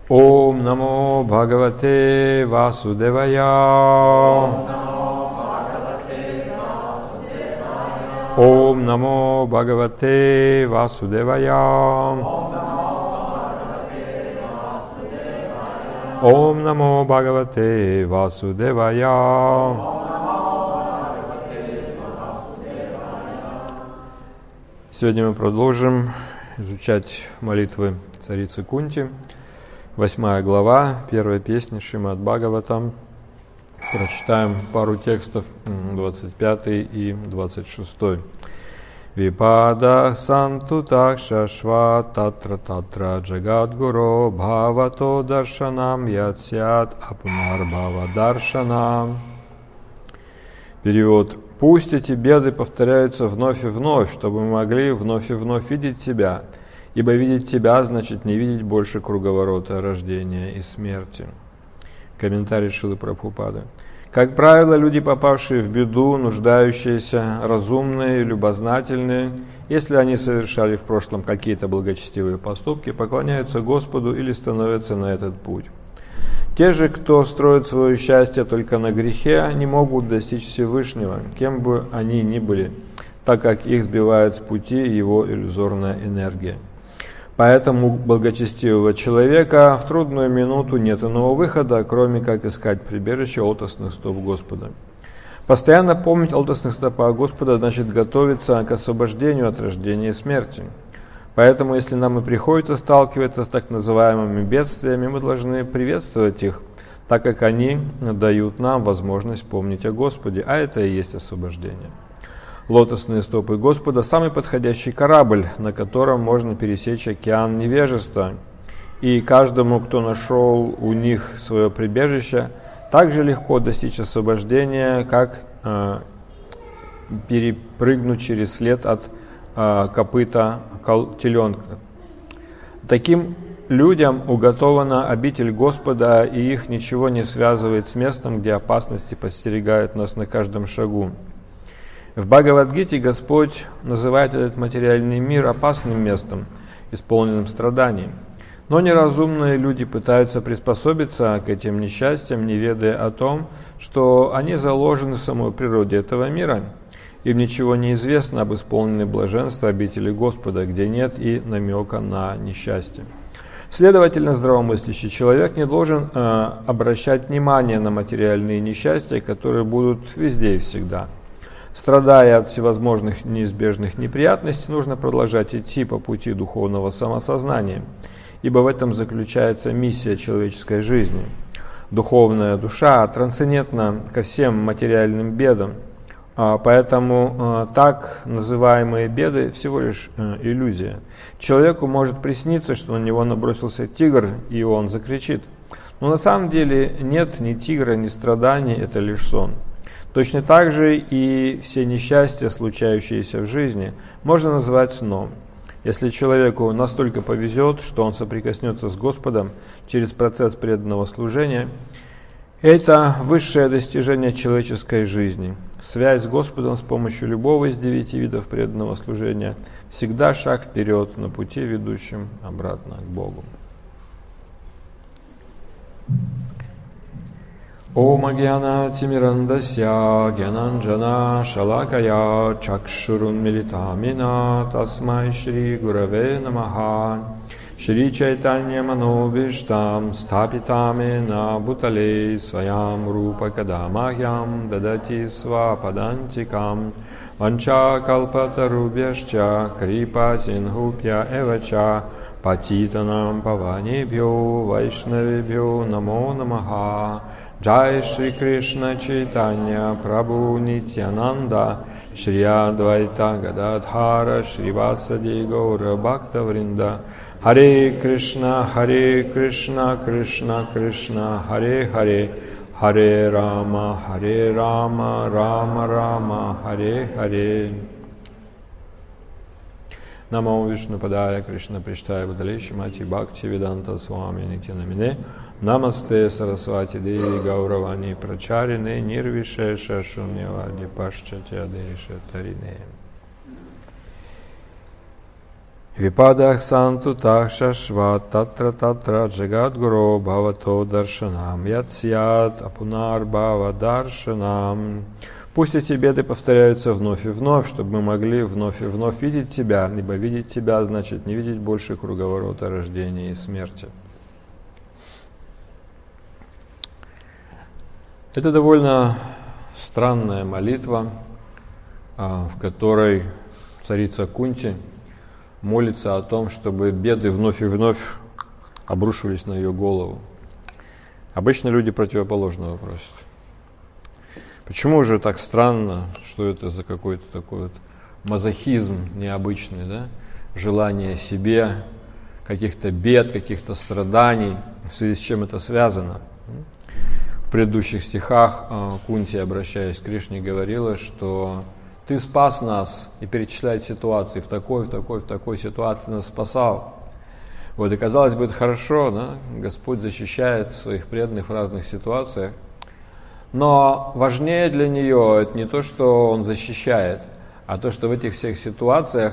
Om Namo Bhagavate Vasudevaya. Om Namo Bhagavate Vasudevaya. Om Namo Bhagavate Vasудевая. Сегодня мы продолжим изучать молитвы царицы Кунти. 8 глава, первая песня Шримад Бхагаватам. Прочитаем пару текстов, 25 и 26. Випада санту такшашва татра джагадгуро бхавато даршанам ятсят апунарбхава даршанам. Перевод. Пусть эти беды повторяются вновь и вновь, чтобы мы могли вновь и вновь видеть Тебя, ибо видеть Тебя значит не видеть больше круговорота рождения и смерти. Комментарий Шрилы Прабхупады. Как правило, люди, попавшие в беду, нуждающиеся, разумные, любознательные, если они совершали в прошлом какие-то благочестивые поступки, поклоняются Господу или становятся на этот путь. Те же, кто строит свое счастье только на грехе, не могут достичь Всевышнего, кем бы они ни были, так как их сбивает с пути его иллюзорная энергия. Поэтому у благочестивого человека в трудную минуту нет иного выхода, кроме как искать прибежище лотосных стоп Господа. Постоянно помнить о лотосных стопах Господа значит готовиться к освобождению от рождения и смерти. Поэтому, если нам и приходится сталкиваться с так называемыми бедствиями, мы должны приветствовать их, так как они дают нам возможность помнить о Господе, а это и есть освобождение. Лотосные стопы Господа – самый подходящий корабль, на котором можно пересечь океан невежества. И каждому, кто нашел у них свое прибежище, так же легко достичь освобождения, как перепрыгнуть через след от копыта теленка. Таким людям уготована обитель Господа, и их ничего не связывает с местом, где опасности подстерегают нас на каждом шагу. В Бхагавад-гите Господь называет этот материальный мир опасным местом, исполненным страданий. Но неразумные люди пытаются приспособиться к этим несчастьям, не ведая о том, что они заложены в самой природе этого мира. Им ничего не известно об исполненной блаженства обители Господа, где нет и намека на несчастье. Следовательно, здравомыслящий человек не должен обращать внимание на материальные несчастья, которые будут везде и всегда. Страдая от всевозможных неизбежных неприятностей, нужно продолжать идти по пути духовного самосознания, ибо в этом заключается миссия человеческой жизни. Духовная душа трансцендентна ко всем материальным бедам, поэтому так называемые беды всего лишь иллюзия. Человеку может присниться, что на него набросился тигр, и он закричит. Но на самом деле нет ни тигра, ни страданий, это лишь сон. Точно так же и все несчастья, случающиеся в жизни, можно назвать сном. Если человеку настолько повезет, что он соприкоснется с Господом через процесс преданного служения, это высшее достижение человеческой жизни. Связь с Господом с помощью любого из 9 видов преданного служения всегда шаг вперед на пути, ведущем обратно к Богу. Ом агьяна тимирандасья гьянанджана шалакая чакшурун милитамина тасмай шри гураве намаха шри чайтанья манобиштам стапитамена бутале своям рупа кадамахьям дадати свападантикам ванча калпатарубьяшча крипа синхупья эвача патитанам паванебьо вайшнавебьо намо намаха. Джай Шри Кришна Чайтанья Прабху Нитьянанда Шри Адвайта Гададхара Шри Васади Гаура Бхакта Вринда Харе Кришна Кришна Кришна Харе Харе Харе Рама Рама Рама Харе Харе. Намо Вишну Падая Кришна Приштая Бадали Шимати Бхакти Веданта Свами Нитянамине Намасте Сарасвати Деви Гауравани Прачарине Нирвишеша Шуньявади Пашчатя Деша Тарине. Випадах санту тахшашва татра татра джагадгуро бхавато даршанам ятсят апунар бхава даршанам. Пусть эти беды повторяются вновь и вновь, чтобы мы могли вновь и вновь видеть Тебя, ибо видеть Тебя значит не видеть больше круговорота рождения и смерти. Это довольно странная молитва, в которой царица Кунти молится о том, чтобы беды вновь и вновь обрушивались на ее голову. Обычно люди противоположного просят. Почему же так странно, что это за какой-то такой вот мазохизм необычный, да? Желание себе каких-то бед, каких-то страданий, в связи с чем это связано? В предыдущих стихах Кунти, обращаясь к Кришне, говорила, что Ты спас нас, и перечисляет ситуации, в такой ситуации нас спасал. Вот, и казалось бы, это хорошо, да? Господь защищает своих преданных в разных ситуациях. Но важнее для нее это не то, что Он защищает, а то, что в этих всех ситуациях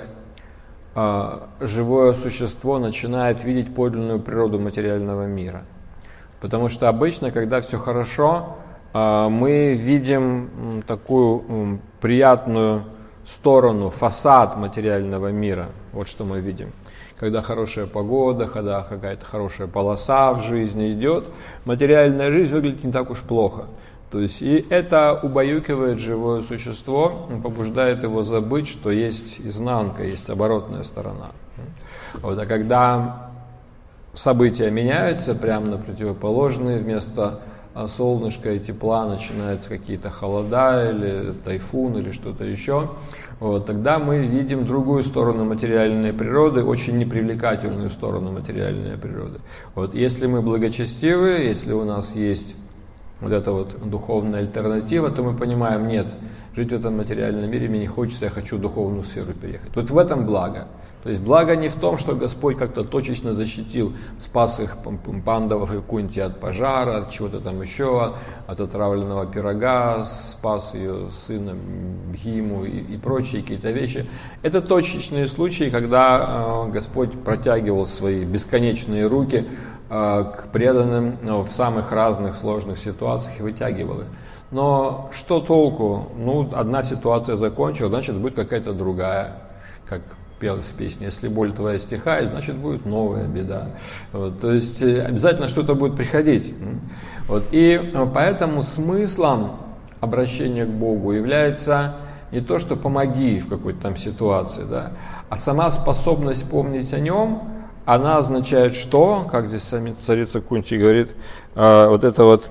живое существо начинает видеть подлинную природу материального мира. Потому что обычно, когда все хорошо, мы видим такую приятную сторону, фасад материального мира. Вот что мы видим. Когда хорошая погода, когда какая-то хорошая полоса в жизни идет, материальная жизнь выглядит не так уж плохо. То есть и это убаюкивает живое существо, побуждает его забыть, что есть изнанка, есть оборотная сторона. Вот, а когда события меняются прямо на противоположные, вместо солнышка и тепла начинаются какие-то холода или тайфун или что-то еще, вот, тогда мы видим другую сторону материальной природы, очень непривлекательную сторону материальной природы. Вот, если мы благочестивы, если у нас есть вот эта вот духовная альтернатива, то мы понимаем, нет, жить в этом материальном мире мне не хочется, я хочу в духовную сферу переехать. Вот в этом благо. То есть благо не в том, что Господь как-то точечно защитил, спас их Пандавов и Кунти от пожара, от чего-то там еще, от отравленного пирога, спас ее сына Бхиму и прочие какие-то вещи. Это точечные случаи, когда Господь протягивал свои бесконечные руки к преданным в самых разных сложных ситуациях и вытягивал их. Но что толку? Ну, одна ситуация закончилась, значит, будет какая-то другая, как пелось в песне. Если боль твоя стихает, значит, будет новая беда. Вот, то есть обязательно что-то будет приходить. Вот, и поэтому смыслом обращения к Богу является не то, что помоги в какой-то там ситуации, да, а сама способность помнить о Нем. Она означает что, как здесь сами царица Кунти говорит, вот это вот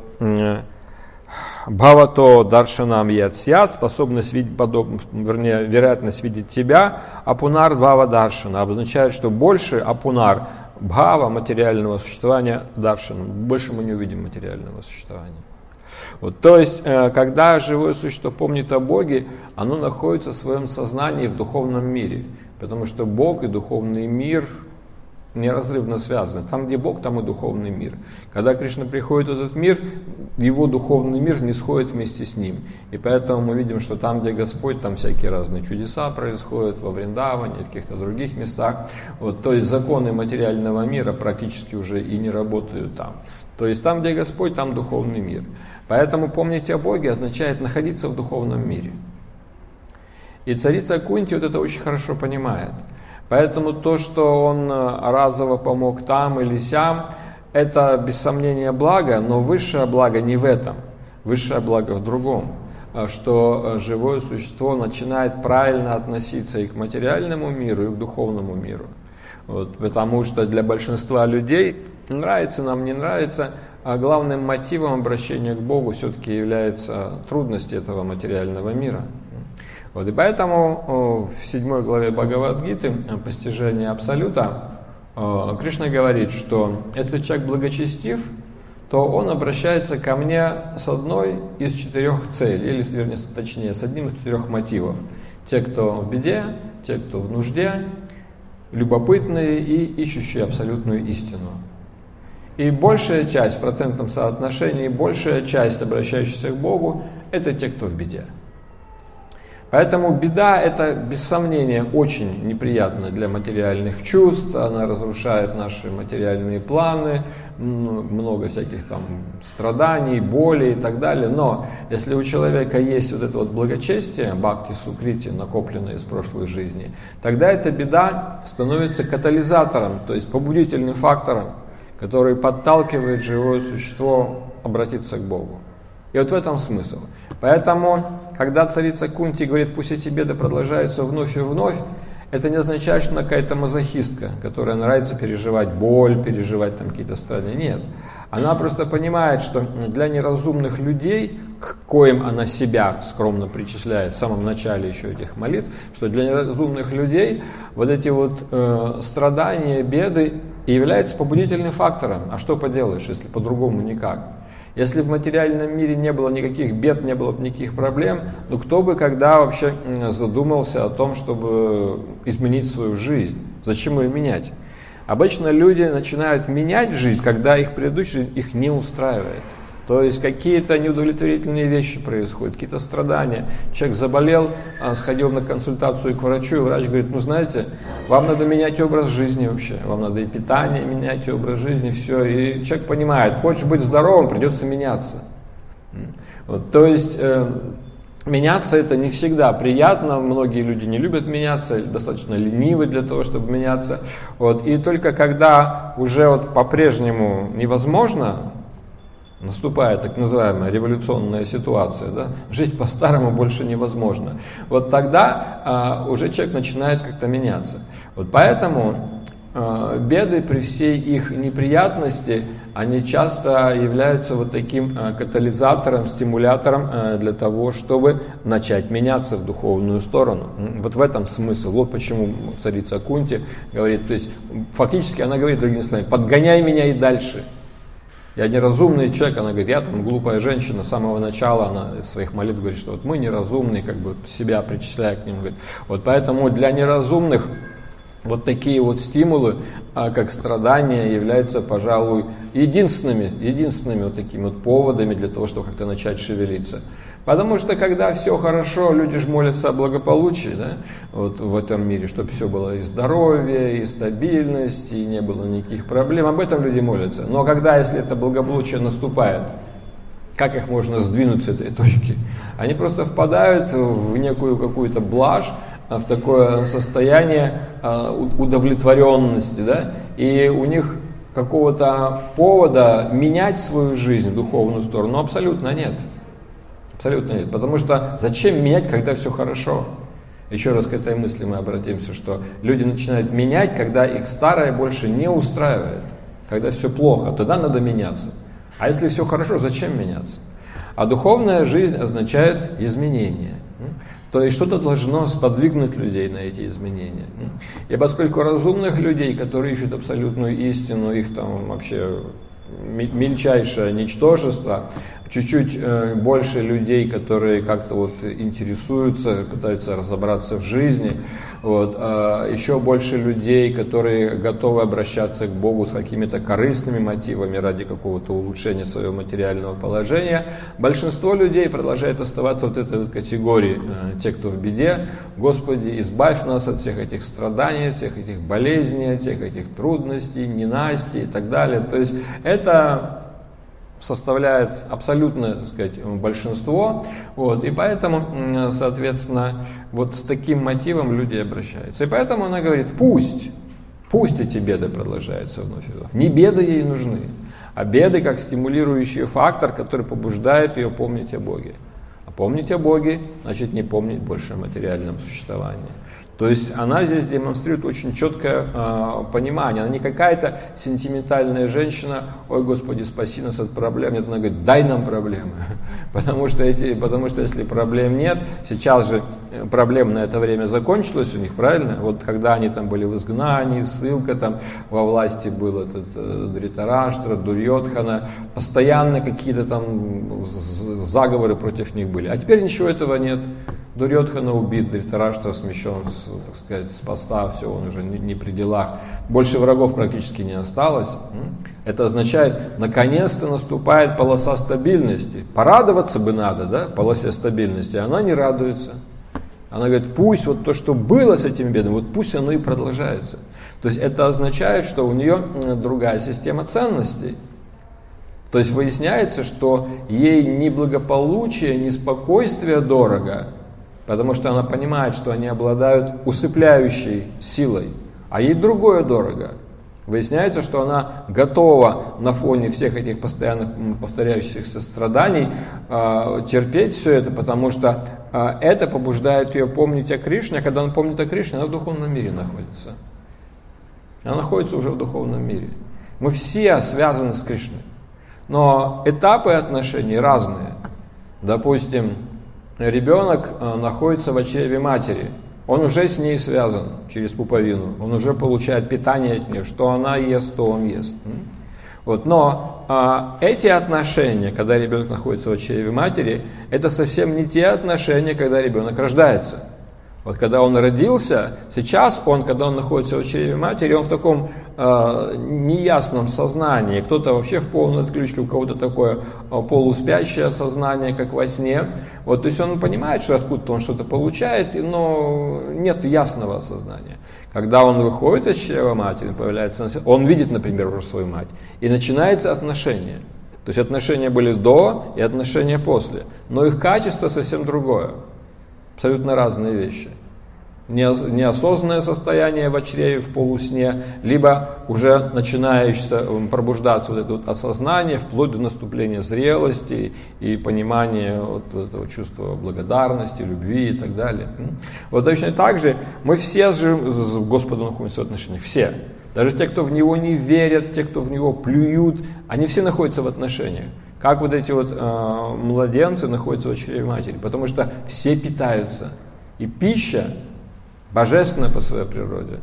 бхавато даршанам ятсят, способность видеть вероятность видеть тебя, апунар бхава даршана, обозначает, что больше апунар бхава материального существования даршана, больше мы не увидим материального существования. Вот, то есть, когда живое существо помнит о Боге, оно находится в своем сознании в духовном мире, потому что Бог и духовный мир неразрывно связаны. Там, где Бог, там и духовный мир. Когда Кришна приходит в этот мир, его духовный мир не сходит вместе с ним. И поэтому мы видим, что там, где Господь, там всякие разные чудеса происходят, во Вриндаване, в каких-то других местах. Вот, то есть законы материального мира практически уже и не работают там. То есть там, где Господь, там духовный мир. Поэтому помнить о Боге означает находиться в духовном мире. И царица Кунти вот это очень хорошо понимает. Поэтому то, что он разово помог там или сям, это без сомнения благо, но высшее благо не в этом. Высшее благо в другом, что живое существо начинает правильно относиться и к материальному миру, и к духовному миру. Вот, потому что для большинства людей, нравится нам, не нравится, а главным мотивом обращения к Богу все-таки являются трудности этого материального мира. Вот, и поэтому в 7 главе Бхагавад-гиты «Постижение Абсолюта» Кришна говорит, что если человек благочестив, то он обращается ко мне с одной из 4 целей, или, вернее, точнее, с одним из 4 мотивов. Те, кто в беде, те, кто в нужде, любопытные и ищущие абсолютную истину. И большая часть, в процентном соотношении, большая часть обращающихся к Богу, это те, кто в беде. Поэтому беда – это, без сомнения, очень неприятно для материальных чувств, она разрушает наши материальные планы, много всяких там страданий, боли и так далее. Но если у человека есть вот это вот благочестие, бхакти сукрити, накопленное из прошлой жизни, тогда эта беда становится катализатором, то есть побудительным фактором, который подталкивает живое существо обратиться к Богу. И вот в этом смысл. Поэтому, когда царица Кунти говорит, пусть эти беды продолжаются вновь и вновь, это не означает, что она какая-то мазохистка, которая нравится переживать боль, переживать там какие-то страдания. Нет. Она просто понимает, что для неразумных людей, к коим она себя скромно причисляет в самом начале еще этих молитв, что для неразумных людей вот эти вот страдания, беды являются побудительным фактором. А что поделаешь, если по-другому никак? Если в материальном мире не было никаких бед, не было никаких проблем, ну кто бы когда вообще задумался о том, чтобы изменить свою жизнь? Зачем ее менять? Обычно люди начинают менять жизнь, когда их предыдущая их не устраивает. То есть какие-то неудовлетворительные вещи происходят, какие-то страдания. Человек заболел, сходил на консультацию к врачу, и врач говорит, ну знаете, вам надо менять образ жизни вообще, вам надо и питание менять, и образ жизни, все. И человек понимает, хочешь быть здоровым, придется меняться. Вот, то есть меняться это не всегда приятно, многие люди не любят меняться, достаточно ленивы для того, чтобы меняться. Вот, и только когда уже вот по-прежнему невозможно, наступает так называемая революционная ситуация, да? Жить по-старому больше невозможно. Вот тогда уже человек начинает как-то меняться. Вот поэтому беды при всей их неприятности, они часто являются вот таким катализатором, стимулятором для того, чтобы начать меняться в духовную сторону. Вот в этом смысл. Вот почему царица Кунти говорит, то есть фактически она говорит, другими словами, подгоняй меня и дальше. Я неразумный человек, она говорит, я там глупая женщина, с самого начала она из своих молитв говорит, что вот мы неразумные, как бы себя причисляя к ним. Говорит. Вот поэтому для неразумных вот такие вот стимулы, как страдания, являются, пожалуй, единственными вот такими вот поводами для того, чтобы как-то начать шевелиться. Потому что когда все хорошо, люди же молятся о благополучии, да, вот в этом мире, чтобы все было и здоровье, и стабильность, и не было никаких проблем. Об этом люди молятся. Но когда, если это благополучие наступает, как их можно сдвинуть с этой точки? Они просто впадают в некую какую-то блажь, в такое состояние удовлетворенности, да, и у них какого-то повода менять свою жизнь в духовную сторону абсолютно нет. Абсолютно нет. Потому что зачем менять, когда все хорошо? Еще раз к этой мысли мы обратимся, что люди начинают менять, когда их старое больше не устраивает. Когда все плохо, тогда надо меняться. А если все хорошо, зачем меняться? А духовная жизнь означает изменение. То есть что-то должно сподвигнуть людей на эти изменения. И поскольку разумных людей, которые ищут абсолютную истину, их там вообще мельчайшее ничтожество, чуть-чуть больше людей, которые как-то вот интересуются, пытаются разобраться в жизни, вот, еще больше людей, которые готовы обращаться к Богу с какими-то корыстными мотивами ради какого-то улучшения своего материального положения. Большинство людей продолжает оставаться вот этой вот категории, те, кто в беде. Господи, избавь нас от всех этих страданий, от всех этих болезней, от всех этих трудностей, ненастий и так далее. То есть это составляет абсолютное, так сказать, большинство, вот, и поэтому, соответственно, вот с таким мотивом люди обращаются. И поэтому она говорит, пусть эти беды продолжаются вновь и вновь. Не беды ей нужны, а беды как стимулирующий фактор, который побуждает ее помнить о Боге. А помнить о Боге, значит не помнить больше о материальном существовании. То есть она здесь демонстрирует очень четкое понимание. Она не какая-то сентиментальная женщина, ой, Господи, спаси нас от проблем. Нет, она говорит, дай нам проблемы. Потому что если проблем нет, сейчас же проблема на это время закончилась у них, правильно? Вот когда они там были в изгнании, ссылка там, во власти был этот Дритараштра, Дурьодхана, постоянно какие-то там заговоры против них были. А теперь ничего этого нет. Дурьодхана убит, Дритараштра смещен, так сказать, с поста, все, он уже не при делах. Больше врагов практически не осталось. Это означает, наконец-то наступает полоса стабильности. Порадоваться бы надо, да, полосе стабильности, она не радуется. Она говорит, пусть вот то, что было с этим бедным, вот пусть оно и продолжается. То есть это означает, что у нее другая система ценностей. То есть выясняется, что ей ни благополучие, ни спокойствие дорого, потому что она понимает, что они обладают усыпляющей силой, а ей другое дорого. Выясняется, что она готова на фоне всех этих постоянно повторяющихся страданий терпеть все это, потому что это побуждает ее помнить о Кришне, а когда она помнит о Кришне, она в духовном мире находится. Она находится уже в духовном мире. Мы все связаны с Кришной, но этапы отношений разные. Допустим, ребенок находится в чреве матери. Он уже с ней связан через пуповину, он уже получает питание от нее, что она ест, то он ест. Вот. Но эти отношения, когда ребенок находится в чреве матери, это совсем не те отношения, когда ребенок рождается. Вот когда он родился, сейчас когда он находится в чреве матери, он в таком неясном сознании. Кто-то вообще в полной отключке, у кого-то такое полуспящее сознание, как во сне. Вот, то есть он понимает, что откуда-то он что-то получает, но нет ясного сознания. Когда он выходит из чрева матери, появляется на свет, он видит, например, уже свою мать, и начинается отношение. То есть отношения были до и отношения после, но их качество совсем другое. Абсолютно разные вещи. Неосознанное состояние в чреве, в полусне, либо уже начинающее пробуждаться вот это вот осознание, вплоть до наступления зрелости и понимания вот этого чувства благодарности, любви и так далее. Вот точно так же мы все с Господом находимся в отношениях. Все. Даже те, кто в Него не верят, те, кто в Него плюют, они все находятся в отношениях. Как вот эти вот младенцы находятся в чреве матери? Потому что все питаются. И пища божественна по своей природе.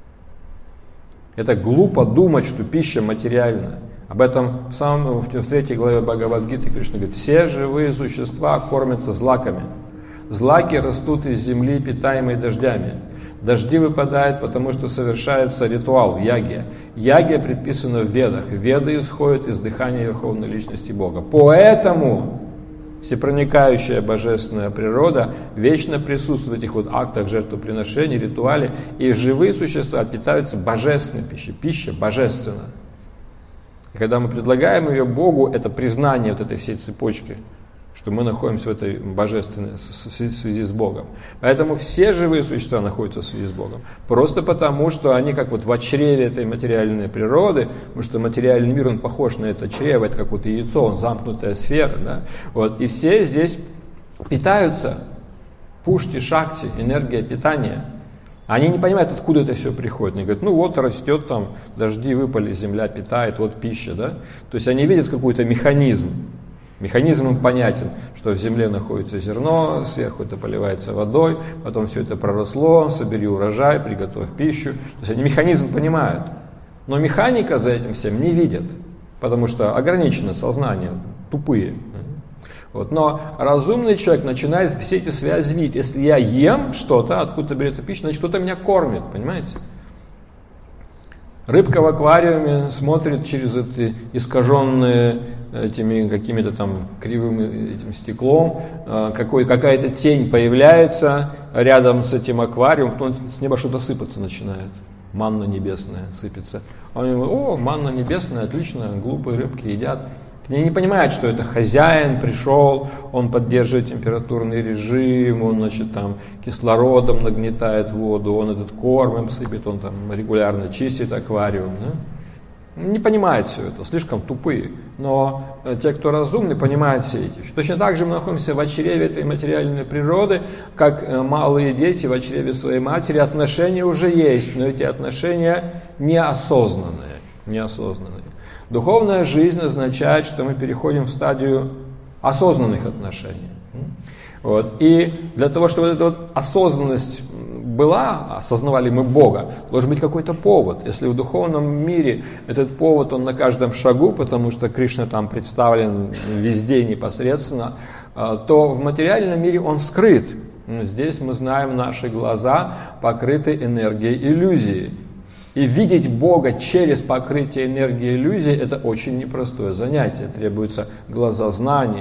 Это глупо думать, что пища материальна. Об этом в 3 главе Бхагавад-гиты Кришна говорит, все живые существа кормятся злаками. Злаки растут из земли, питаемой дождями. Дожди выпадают, потому что совершается ритуал, ягья. Ягья предписана в Ведах. Веды исходят из дыхания Верховной Личности Бога. Поэтому всепроникающая божественная природа вечно присутствует в этих вот актах жертвоприношений, ритуале. И живые существа питаются божественной пищей. Пища божественна. И когда мы предлагаем ее Богу, это признание вот этой всей цепочки, что мы находимся в этой божественной связи с Богом. Поэтому все живые существа находятся в связи с Богом. Просто потому, что они как вот в чреве этой материальной природы, потому что материальный мир, он похож на это чрево, это как вот яйцо, он замкнутая сфера. Да? Вот. И все здесь питаются пушти, шакти, энергия питания. Они не понимают, откуда это все приходит. Они говорят, ну вот растет там, дожди выпали, земля питает, вот пища. Да? То есть они видят какой-то механизм. Механизм им понятен, что в земле находится зерно, сверху это поливается водой, потом все это проросло, собери урожай, приготовь пищу. То есть они механизм понимают. Но механика за этим всем не видят, потому что ограничено сознание, тупые. Вот. Но разумный человек начинает все эти связи видеть. Если я ем что-то, откуда-то берется пища, значит кто-то меня кормит, понимаете? Рыбка в аквариуме смотрит через эти искаженные этими какими-то там кривым этим стеклом, какая-то тень появляется рядом с этим аквариумом, потом с неба что-то сыпаться начинает. Манна небесная сыпется. Они говорят, о, манна небесная, отлично, глупые рыбки едят. Они не понимают, что это хозяин пришел, он поддерживает температурный режим, он, значит, там кислородом нагнетает воду, он этот корм им сыпет, он там регулярно чистит аквариум. Да? Не понимают все это, слишком тупые. Но те, кто разумны, понимают все эти вещи. Точно так же мы находимся в чреве этой материальной природы, как малые дети в чреве своей матери. Отношения уже есть, но эти отношения неосознанные. Духовная жизнь означает, что мы переходим в стадию осознанных отношений. Вот. И для того, чтобы эта вот осознанность была, осознавали мы Бога, должен быть какой-то повод. Если в духовном мире этот повод, он на каждом шагу, потому что Кришна там представлен везде непосредственно, то в материальном мире он скрыт. Здесь мы знаем, наши глаза покрыты энергией иллюзии. И видеть Бога через покрытие энергии иллюзии – это очень непростое занятие. Требуется глазознание.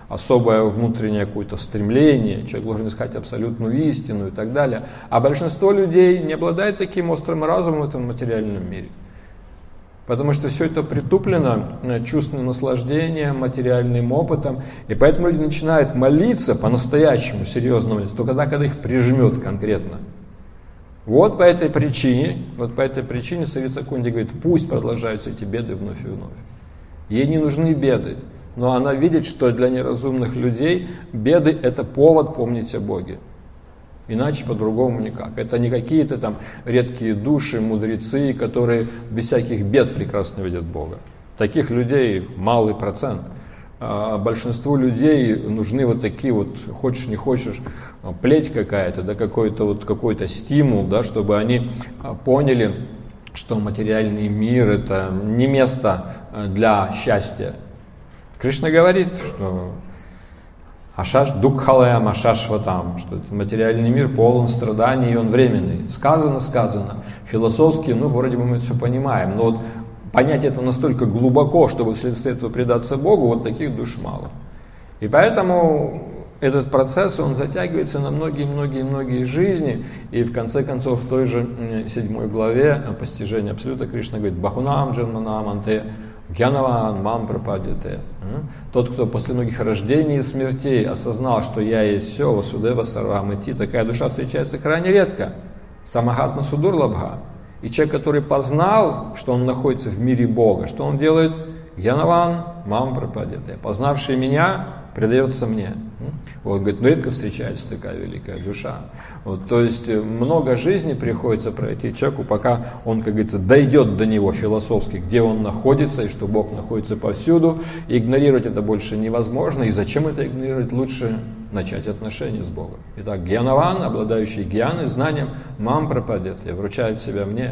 особое внутреннее какое-то стремление, человек должен искать абсолютную истину и так далее. А большинство людей не обладает таким острым разумом в этом материальном мире. Потому что все это притуплено чувственным наслаждением, материальным опытом. И поэтому люди начинают молиться по-настоящему, серьезно, только тогда, когда их прижмет конкретно. Вот по этой причине Сарица Кунти говорит, пусть продолжаются эти беды вновь и вновь. Ей не нужны беды. Но она видит, что для неразумных людей беды – это повод помнить о Боге. Иначе по-другому никак. Это не какие-то там редкие души, мудрецы, которые без всяких бед прекрасно видят Бога. Таких людей малый процент. А большинству людей нужны вот такие вот, хочешь не хочешь, плеть какая-то, да, какой-то стимул, да, чтобы они поняли, что материальный мир – это не место для счастья. Кришна говорит, что Ашаш дукхалаям, ашашватам, что этот материальный мир полон страданий, и он временный. Сказано. Философски, вроде бы мы это все понимаем, но вот понять это настолько глубоко, чтобы вследствие этого предаться Богу, вот таких душ мало. И поэтому этот процесс, он затягивается на многие жизни, и в конце концов в той же 7 главе постижения Абсолюта Кришна говорит «Бахунам джанманам анте гьянаван мам прападьяте». Тот, кто после многих рождений и смертей осознал, что я есть все, васудева сарвам ити, такая душа встречается крайне редко. Самахатма судур лабха. И человек, который познал, что он находится в мире Бога, что он делает? Гьянаван мам прападьяте. Познавший меня предается мне. Вот, говорит, редко встречается такая великая душа. Вот, то есть много жизни приходится пройти человеку, пока он, как говорится, дойдет до него философски, где он находится, и что Бог находится повсюду. И игнорировать это больше невозможно. И зачем это игнорировать? Лучше начать отношения с Богом. Итак, гьянаван, обладающий гьяной, знанием, мам пропадет, вручает себя мне.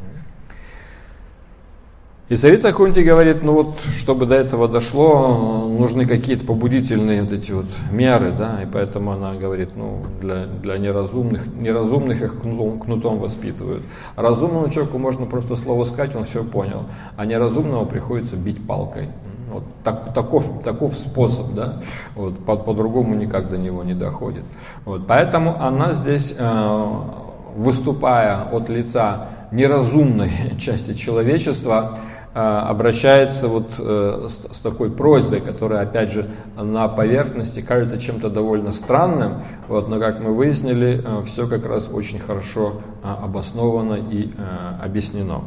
И Сарица Кунти говорит, чтобы до этого дошло, нужны какие-то побудительные вот эти вот меры, да, и поэтому она говорит, для неразумных их кнутом воспитывают. Разумному человеку можно просто слово сказать, он все понял, а неразумному приходится бить палкой. Вот таков способ, да, вот, по-другому никак до него не доходит. Вот, поэтому она здесь, выступая от лица неразумной части человечества, обращается с такой просьбой, которая, опять же, на поверхности кажется чем-то довольно странным, но, как мы выяснили, все как раз очень хорошо обосновано и объяснено.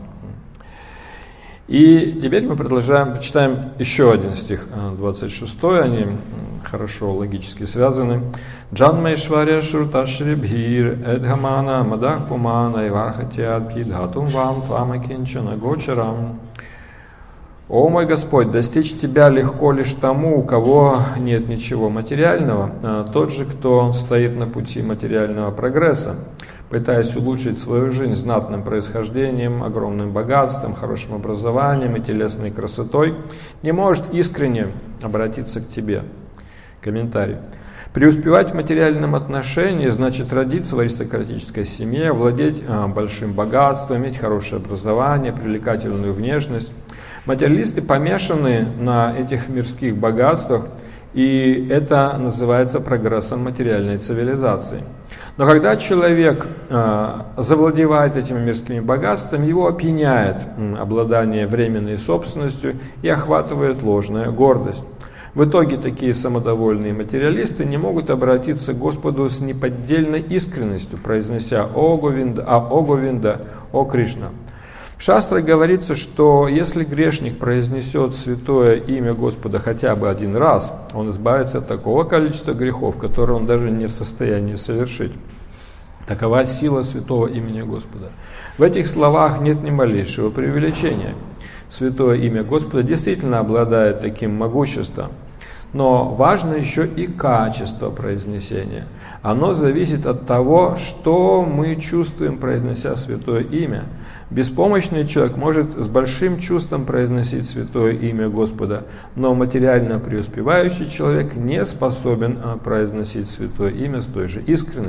И теперь мы читаем еще один стих, 26, они хорошо логически связаны. Джанмейшваря шруташри бхир эдхамана мадахпумана ивархатиад бхидхатум вам твамакинчана гочарам. О мой Господь, достичь Тебя легко лишь тому, у кого нет ничего материального, тот же, кто стоит на пути материального прогресса, пытаясь улучшить свою жизнь знатным происхождением, огромным богатством, хорошим образованием и телесной красотой, не может искренне обратиться к Тебе. Комментарий. Преуспевать в материальном отношении значит родиться в аристократической семье, владеть большим богатством, иметь хорошее образование, привлекательную внешность. Материалисты помешаны на этих мирских богатствах, и это называется прогрессом материальной цивилизации. Но когда человек завладевает этими мирскими богатствами, его опьяняет обладание временной собственностью и охватывает ложная гордость. В итоге такие самодовольные материалисты не могут обратиться к Господу с неподдельной искренностью, произнося «О Говинда, о Кришна». В Шастрах говорится, что если грешник произнесет святое имя Господа хотя бы один раз, он избавится от такого количества грехов, которые он даже не в состоянии совершить. Такова сила святого имени Господа. В этих словах нет ни малейшего преувеличения. Святое имя Господа действительно обладает таким могуществом. Но важно еще и качество произнесения. Оно зависит от того, что мы чувствуем, произнося святое имя. Беспомощный человек может с большим чувством произносить святое имя Господа, но материально преуспевающий человек не способен произносить святое имя с той же искренностью.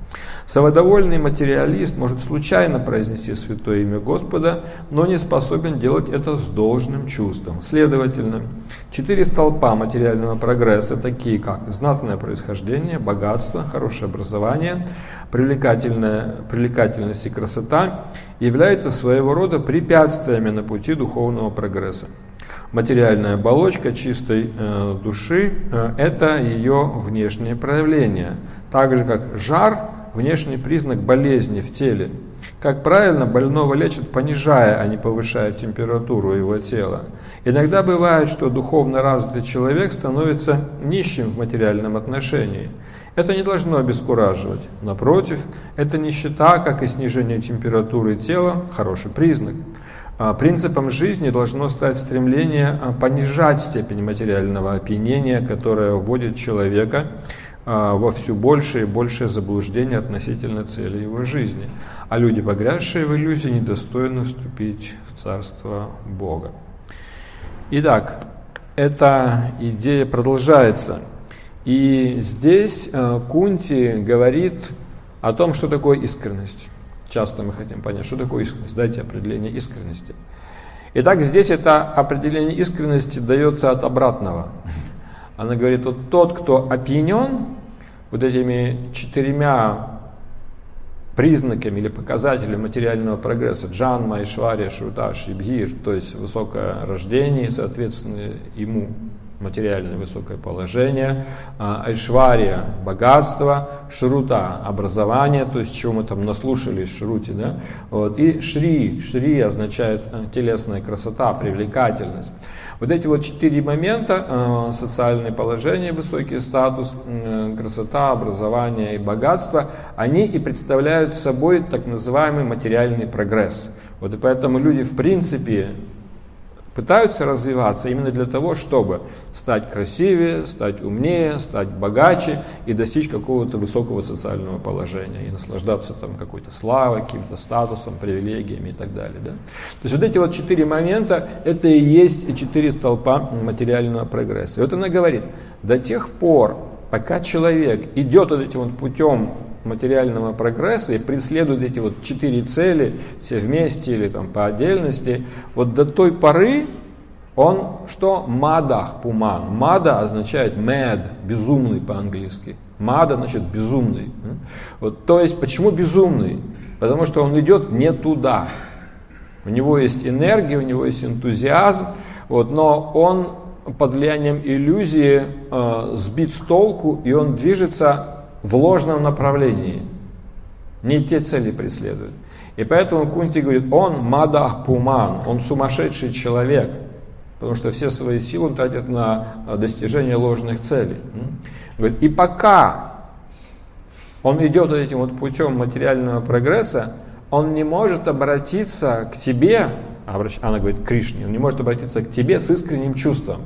Самодовольный материалист может случайно произнести святое имя Господа, но не способен делать это с должным чувством. Следовательно, 4 столпа материального прогресса, такие как знатное происхождение, богатство, хорошее образование, привлекательность и красота, являются своего рода препятствиями на пути духовного прогресса. Материальная оболочка чистой души – это ее внешнее проявление, так же как жар – внешний признак болезни в теле. Как правильно, больного лечат, понижая, а не повышая температуру его тела. Иногда бывает, что духовно развитый человек становится нищим в материальном отношении. Это не должно обескураживать. Напротив, эта нищета, как и снижение температуры тела, хороший признак. Принципом жизни должно стать стремление понижать степень материального опьянения, которое вводит человека во все большее и большее заблуждение относительно цели его жизни. А люди, погрязшие в иллюзии, недостойны вступить в Царство Бога. Итак, эта идея продолжается. И здесь Кунти говорит о том, что такое искренность. Часто мы хотим понять, что такое искренность. Дайте определение искренности. Итак, здесь это определение искренности дается от обратного. Она говорит, вот тот, кто опьянен вот этими 4 признаками или показателями материального прогресса, джанма, айшвария, шрута, шрибхир, то есть высокое рождение, соответственно, ему материальное высокое положение, айшвария – богатство, шрута – образование, то есть чего мы там наслушались в шруте, да? Вот, и шри означает телесная красота, привлекательность. Вот эти вот 4 момента, социальное положение, высокий статус, красота, образование и богатство, они и представляют собой так называемый материальный прогресс. Вот и поэтому люди в принципе пытаются развиваться именно для того, чтобы стать красивее, стать умнее, стать богаче и достичь какого-то высокого социального положения и наслаждаться там какой-то славой, каким-то статусом, привилегиями и так далее. Да? То есть вот эти вот 4 момента, это и есть 4 столпа материального прогресса. И вот она говорит, до тех пор, пока человек идет вот этим вот путем материального прогресса и преследует эти вот 4 цели, все вместе или там по отдельности, вот до той поры он что? Мадах пуман. Мада означает mad, безумный по-английски. Мада значит безумный. Вот, то есть почему безумный? Потому что он идет не туда. У него есть энергия, у него есть энтузиазм, вот, но он под влиянием иллюзии сбит с толку, и он движется в ложном направлении, не те цели преследует. И поэтому Кунти говорит, он мадах пуман, он сумасшедший человек, потому что все свои силы он тратит на достижение ложных целей. Говорит, и пока он идет этим вот путем материального прогресса, он не может обратиться к тебе, она говорит Кришне, он не может обратиться к тебе с искренним чувством.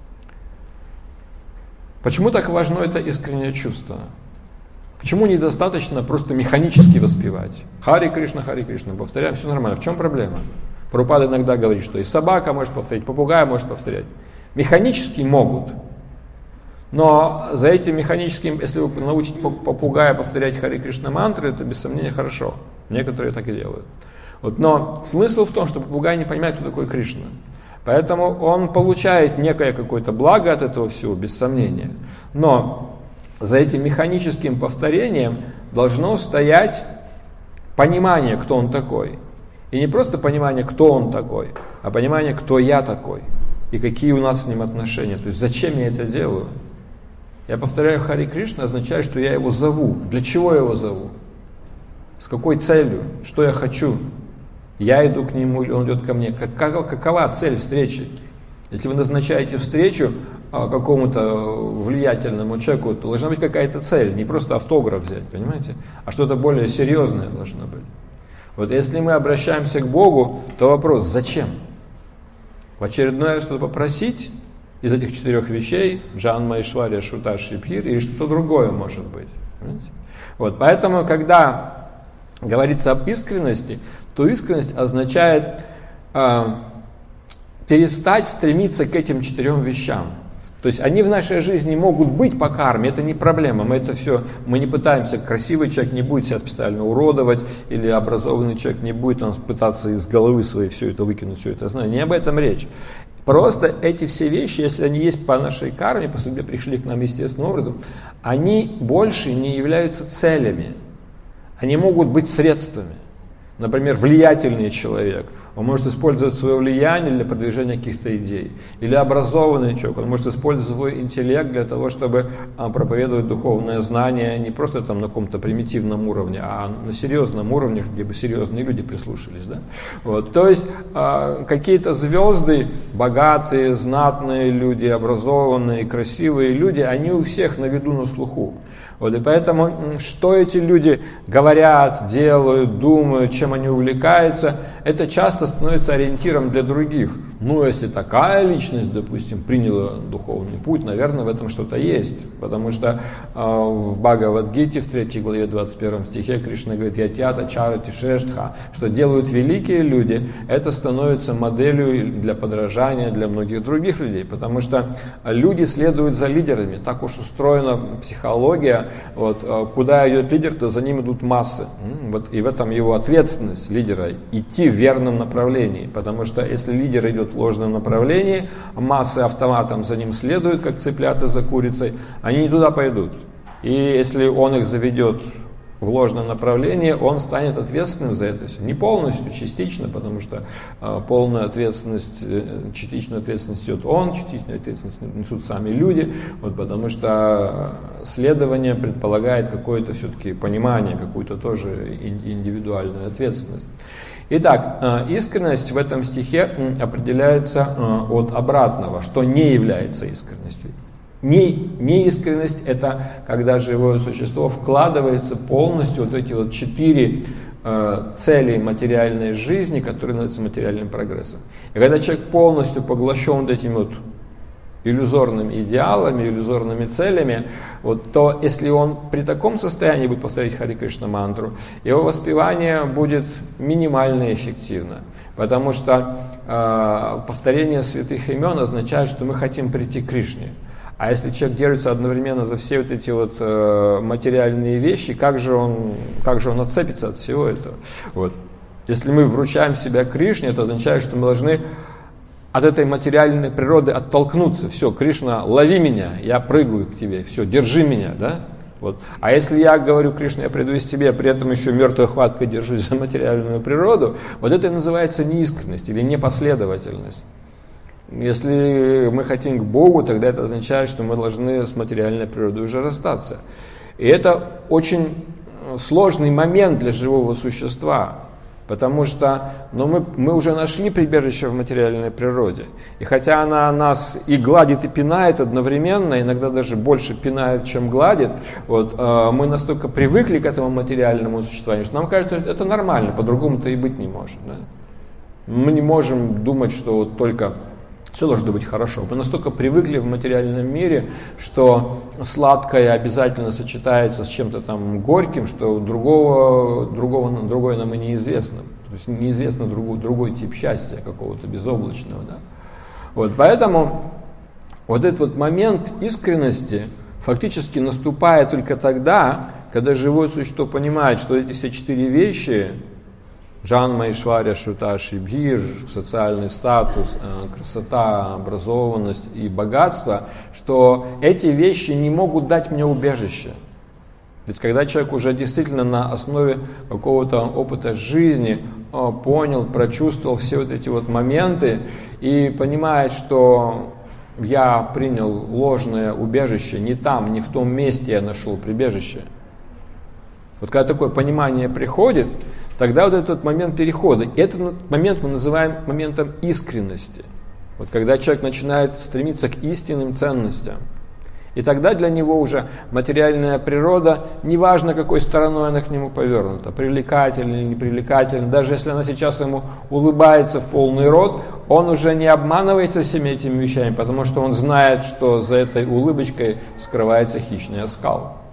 Почему так важно это искреннее чувство? Почему недостаточно просто механически воспевать? Хари Кришна, повторяем, все нормально. В чем проблема? Прабхупада иногда говорит, что и собака может повторять, попугай может повторять. Механически могут. Но за этим механическим, если вы научите попугая повторять Хари Кришна мантры, это без сомнения хорошо. Некоторые так и делают. Вот, но смысл в том, что попугай не понимает, кто такой Кришна. Поэтому он получает некое какое-то благо от этого всего, без сомнения. Но за этим механическим повторением должно стоять понимание, кто он такой. И не просто понимание, кто он такой, а понимание, кто я такой. И какие у нас с ним отношения. То есть зачем я это делаю? Я повторяю Хари Кришна, означает, что я его зову. Для чего я его зову? С какой целью? Что я хочу? Я иду к нему, или он идет ко мне. Какова цель встречи? Если вы назначаете встречу какому-то влиятельному человеку, то должна быть какая-то цель, не просто автограф взять, понимаете, а что-то более серьезное должно быть. Вот если мы обращаемся к Богу, то вопрос, зачем? В очередной раз что-то попросить из этих 4 вещей, джанма, айшвария, шрута, шрибхир, или что-то другое может быть. Понимаете? Вот, поэтому, когда говорится об искренности, то искренность означает перестать стремиться к этим 4 вещам. То есть они в нашей жизни могут быть по карме, это не проблема, мы не пытаемся, красивый человек не будет себя специально уродовать, или образованный человек не будет пытаться из головы своей все это выкинуть, все это знание, не об этом речь. Просто эти все вещи, если они есть по нашей карме, по судьбе пришли к нам естественным образом, они больше не являются целями, они могут быть средствами. Например, влиятельный человек, он может использовать свое влияние для продвижения каких-то идей. Или образованный человек, он может использовать свой интеллект для того, чтобы проповедовать духовное знание не просто там на каком-то примитивном уровне, а на серьезном уровне, где бы серьезные люди прислушались. Да? Вот. То есть какие-то звезды, богатые, знатные люди, образованные, красивые люди, они у всех на виду, на слуху. Вот, и поэтому, что эти люди говорят, делают, думают, чем они увлекаются, это часто становится ориентиром для других. Ну, если такая личность, допустим, приняла духовный путь, наверное, в этом что-то есть. Потому что в Бхагавад-гите, в 3 главе 21 стихе, Кришна говорит: «Ятята чарати шрештха», что делают великие люди, это становится моделью для подражания для многих других людей. Потому что люди следуют за лидерами. Так уж устроена психология. Вот, куда идет лидер, то за ним идут массы. Вот, и в этом его ответственность лидера – идти в верном направлении. Потому что если лидер идет в ложном направлении, массы автоматом за ним следуют, как цыплята за курицей, они не туда пойдут. И если он их заведет в ложном направлении, он станет ответственным за это все. Не полностью, частично, потому что полную ответственность, частичную ответственность несет он, частичную ответственность несут сами люди, вот, потому что следование предполагает какое-то все-таки понимание, какую-то тоже индивидуальную ответственность. Итак, искренность в этом стихе определяется от обратного, что не является искренностью. Неискренность – это когда живое существо вкладывается полностью вот эти вот 4 цели материальной жизни, которые называются материальным прогрессом. И когда человек полностью поглощен вот этими вот иллюзорными идеалами, иллюзорными целями, вот, то если он при таком состоянии будет повторять Харе Кришна мантру, его воспевание будет минимально эффективно. Потому что повторение святых имен означает, что мы хотим прийти к Кришне. А если человек держится одновременно за все вот эти вот материальные вещи, как же он отцепится от всего этого? Вот. Если мы вручаем себя Кришне, это означает, что мы должны от этой материальной природы оттолкнуться. Все, Кришна, лови меня, я прыгаю к тебе, все, держи меня, да? Вот. А если я говорю: Кришна, я приду из тебя, при этом еще мертвой хваткой держусь за материальную природу, вот это и называется неискренность или непоследовательность. Если мы хотим к Богу, тогда это означает, что мы должны с материальной природой уже расстаться. И это очень сложный момент для живого существа, потому что мы уже нашли прибежище в материальной природе. И хотя она нас и гладит, и пинает одновременно, иногда даже больше пинает, чем гладит, вот, мы настолько привыкли к этому материальному существованию, что нам кажется, что это нормально, по-другому-то и быть не может. Да? Мы не можем думать, что вот только все должно быть хорошо. Мы настолько привыкли в материальном мире, что сладкое обязательно сочетается с чем-то там горьким, что другое нам и неизвестно. То есть неизвестно другой тип счастья, какого-то безоблачного. Да? Вот, поэтому вот этот вот момент искренности фактически наступает только тогда, когда живое существо понимает, что эти все 4 вещи — Джанма, Ишварья, Шрута, Шибхир, социальный статус, красота, образованность и богатство, что эти вещи не могут дать мне убежище. Ведь когда человек уже действительно на основе какого-то опыта жизни понял, прочувствовал все вот эти вот моменты и понимает, что я принял ложное убежище, не там, не в том месте я нашел прибежище. Вот когда такое понимание приходит, тогда вот этот момент перехода, и этот момент мы называем моментом искренности. Вот когда человек начинает стремиться к истинным ценностям. И тогда для него уже материальная природа, неважно какой стороной она к нему повернута, привлекательна или непривлекательна, даже если она сейчас ему улыбается в полный рот, он уже не обманывается всеми этими вещами, потому что он знает, что за этой улыбочкой скрывается хищный оскал.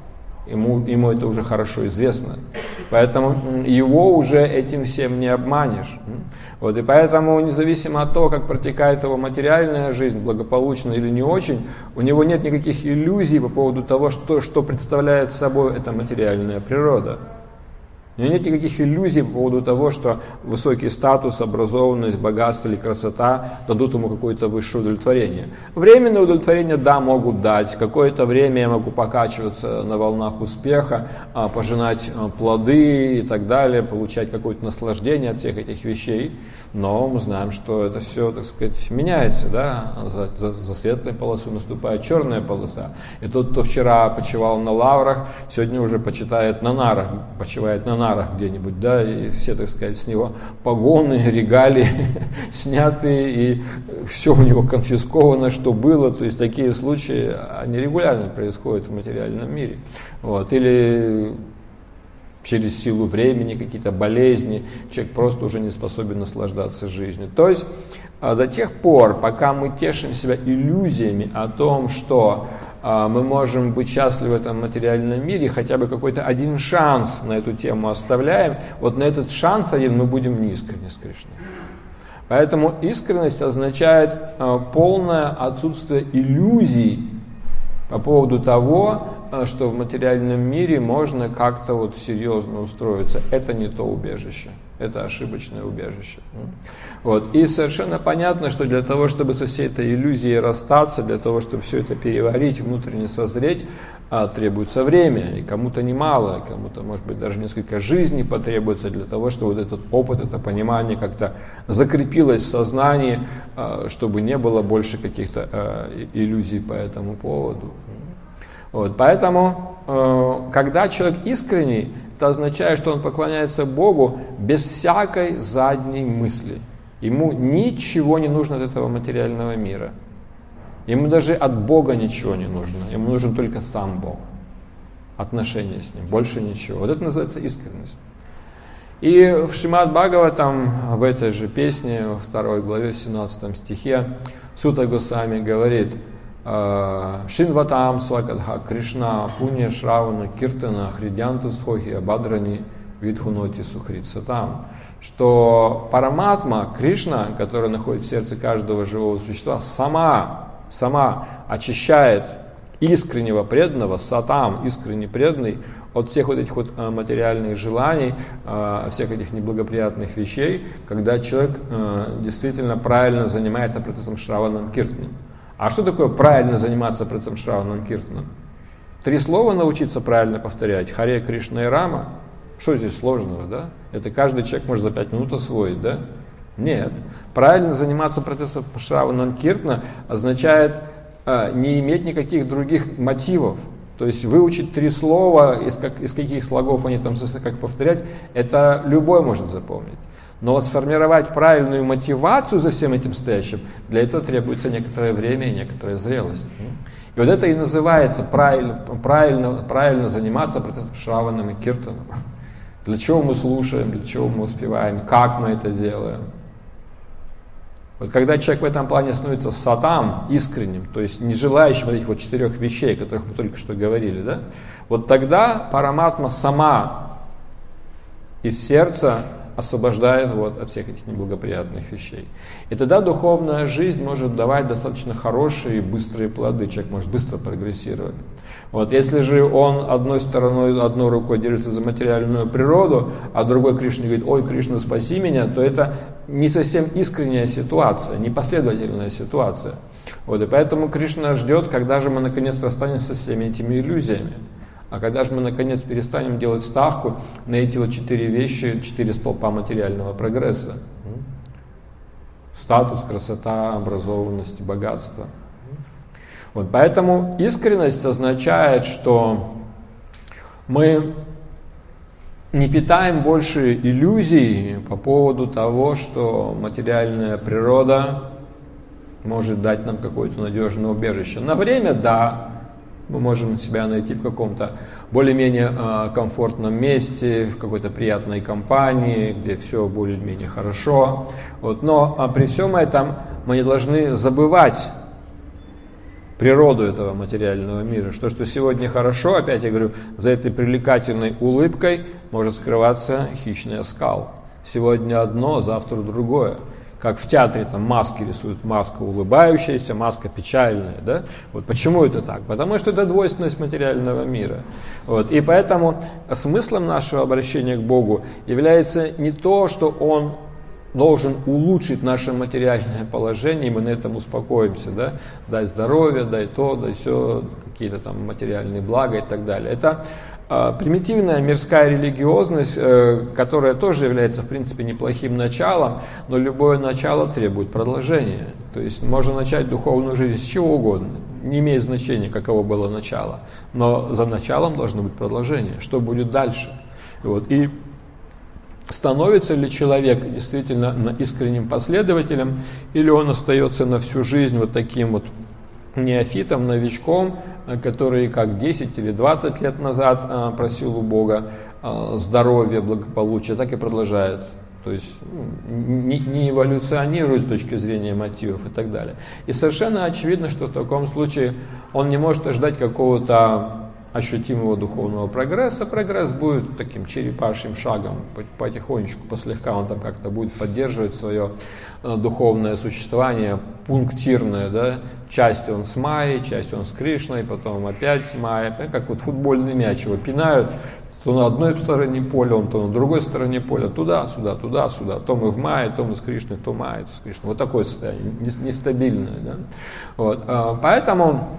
Ему это уже хорошо известно. Поэтому его уже этим всем не обманешь. Вот, и поэтому, независимо от того, как протекает его материальная жизнь, благополучно или не очень, у него нет никаких иллюзий по поводу того, что представляет собой эта материальная природа. У него нет никаких иллюзий по поводу того, что высокий статус, образованность, богатство или красота дадут ему какое-то высшее удовлетворение. Временное удовлетворение, да, могут дать. Какое-то время я могу покачиваться на волнах успеха, пожинать плоды и так далее, получать какое-то наслаждение от всех этих вещей. Но мы знаем, что это все, так сказать, меняется, да? За светлой полосой наступает черная полоса. И тот, кто вчера почивал на лаврах, сегодня уже почивает на нарах где-нибудь, да, и все, так сказать, с него погоны, регалии сняты, и все у него конфисковано, что было. То есть такие случаи, они регулярно происходят в материальном мире. Вот. Или через силу времени, какие-то болезни, человек просто уже не способен наслаждаться жизнью. То есть до тех пор, пока мы тешим себя иллюзиями о том, что мы можем быть счастливы в этом материальном мире, хотя бы какой-то один шанс на эту тему оставляем, вот на этот шанс один мы будем неискренни с Кришной. Поэтому искренность означает полное отсутствие иллюзий по поводу того, что в материальном мире можно как-то вот серьезно устроиться. Это не то убежище, это ошибочное убежище. Вот. И совершенно понятно, что для того, чтобы со всей этой иллюзией расстаться, для того, чтобы все это переварить, внутренне созреть, требуется время. И кому-то немало, кому-то, может быть, даже несколько жизней потребуется для того, чтобы вот этот опыт, это понимание как-то закрепилось в сознании, чтобы не было больше каких-то иллюзий по этому поводу. Вот. Поэтому, когда человек искренний, это означает, что он поклоняется Богу без всякой задней мысли. Ему ничего не нужно от этого материального мира. Ему даже от Бога ничего не нужно. Ему нужен только сам Бог. Отношения с Ним. Больше ничего. Вот это называется искренность. И в Шримад Бхагаватам, в этой же песне, во 2 главе, 17 стихе, Сута Госвами говорит: Шинватам свакадха Кришна пунья шравана киртана хридянту стхохи абадрани видхуноти сухрит сатам. Что Параматма, Кришна, которая находится в сердце каждого живого существа, сама очищает искреннего преданного, сатам, искренне преданный, от всех вот этих вот материальных желаний, всех этих неблагоприятных вещей, когда человек действительно правильно занимается процессом Шраванам Киртаном. А что такое правильно заниматься процессом Шраванам Киртаном? 3 слова научиться правильно повторять: Харе Кришна и Рама. Что здесь сложного, да? Это каждый человек может за 5 минут освоить, да? Нет. Правильно заниматься процессом Шраванам Киртана означает не иметь никаких других мотивов. То есть выучить 3 слова, из каких слогов они там, как повторять, это любой может запомнить. Но вот сформировать правильную мотивацию за всем этим стоящим, для этого требуется некоторое время и некоторая зрелость. И вот это и называется правильно заниматься процессом Шраванам и Киртаном. Для чего мы слушаем, для чего мы успеваем, как мы это делаем. Вот когда человек в этом плане становится сатам, искренним, то есть не желающим этих вот 4 вещей, о которых мы только что говорили, да, вот тогда Параматма сама из сердца освобождает вот от всех этих неблагоприятных вещей. И тогда духовная жизнь может давать достаточно хорошие и быстрые плоды, человек может быстро прогрессировать. Вот, если же он одной рукой держится за материальную природу, а другой Кришне говорит: ой, Кришна, спаси меня, то это не совсем искренняя ситуация, непоследовательная ситуация. Вот, и поэтому Кришна ждет, когда же мы наконец расстанемся со всеми этими иллюзиями. А когда же мы наконец перестанем делать ставку на эти вот 4 вещи, 4 столпа материального прогресса. Статус, красота, образованность, богатство. Вот, поэтому искренность означает, что мы не питаем больше иллюзий по поводу того, что материальная природа может дать нам какое-то надежное убежище. На время, да, мы можем себя найти в каком-то более-менее комфортном месте, в какой-то приятной компании, где все более-менее хорошо. Вот. Но при всем этом мы не должны забывать природу этого материального мира. Что сегодня хорошо, опять я говорю, за этой привлекательной улыбкой может скрываться хищный оскал. Сегодня одно, завтра другое. Как в театре там маски рисуют, маска улыбающаяся, маска печальная. Да? Вот почему это так? Потому что это двойственность материального мира. Вот. И поэтому смыслом нашего обращения к Богу является не то, что Он должен улучшить наше материальное положение, и мы на этом успокоимся. Да? Дай здоровье, дай то, дай все, какие-то там материальные блага и так далее. Это примитивная мирская религиозность, которая тоже является, в принципе, неплохим началом, но любое начало требует продолжения. То есть можно начать духовную жизнь с чего угодно, не имеет значения, каково было начало, но за началом должно быть продолжение, что будет дальше. Вот. И становится ли человек действительно искренним последователем, или он остается на всю жизнь вот таким вот неофитом, новичком, который как 10 или 20 лет назад просил у Бога здоровья, благополучия, так и продолжает. То есть не эволюционирует с точки зрения мотивов и так далее. И совершенно очевидно, что в таком случае он не может ожидать какого-то ощутимого духовного прогресса. Прогресс будет таким черепашьим шагом, потихонечку, послегка он там как-то будет поддерживать свое духовное существование, пунктирное, да? Часть он с Майей, часть он с Кришной, потом опять с Майей, как вот футбольный мяч, его пинают, то на одной стороне поля, он то на другой стороне поля, туда-сюда, туда-сюда, то мы в Майе, то мы с Кришной, то Майя с Кришной. Вот такое состояние, нестабильное. Да? Вот. Поэтому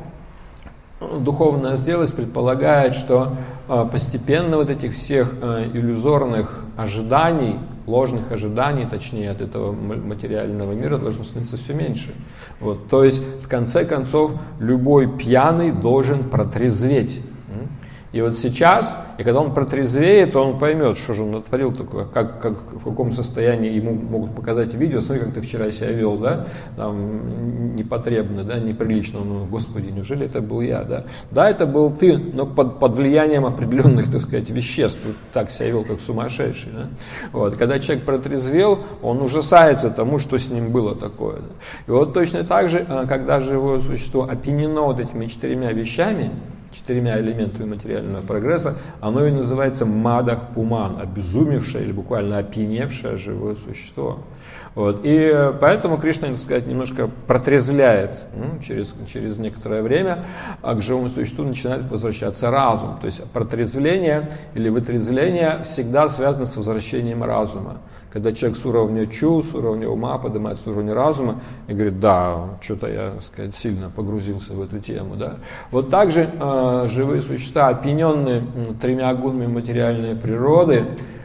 духовная зрелость предполагает, что постепенно вот этих всех иллюзорных ожиданий, ложных ожиданий, точнее, от этого материального мира должно становиться все меньше. Вот. То есть, в конце концов, любой пьяный должен протрезветь. И вот сейчас, и когда он протрезвеет, то он поймет, что же он натворил такое, в каком состоянии ему могут показать видео, смотри, как ты вчера себя вел, да, там, непотребно, да, неприлично, ну, Господи, неужели это был я, да? Да, это был ты, но под влиянием определенных, так сказать, веществ, так себя вел, как сумасшедший, да? Вот. Когда человек протрезвел, он ужасается тому, что с ним было такое. Да? И вот точно так же, когда живое существо опьянено вот этими 4 вещами, 4 элементами материального прогресса, оно и называется мадах пуман, обезумевшее или буквально опьяневшее живое существо. Вот. И поэтому Кришна, так сказать, немножко протрезвляет через некоторое время, а к живому существу начинает возвращаться разум. То есть протрезвление или вытрезвление всегда связано с возвращением разума. Когда человек с уровня чувств, с уровня ума поднимается с уровня разума и говорит, да, что-то я, так сказать, сильно погрузился в эту тему. Да. Вот также живые существа, опьяненные 3 гунами материальной природы,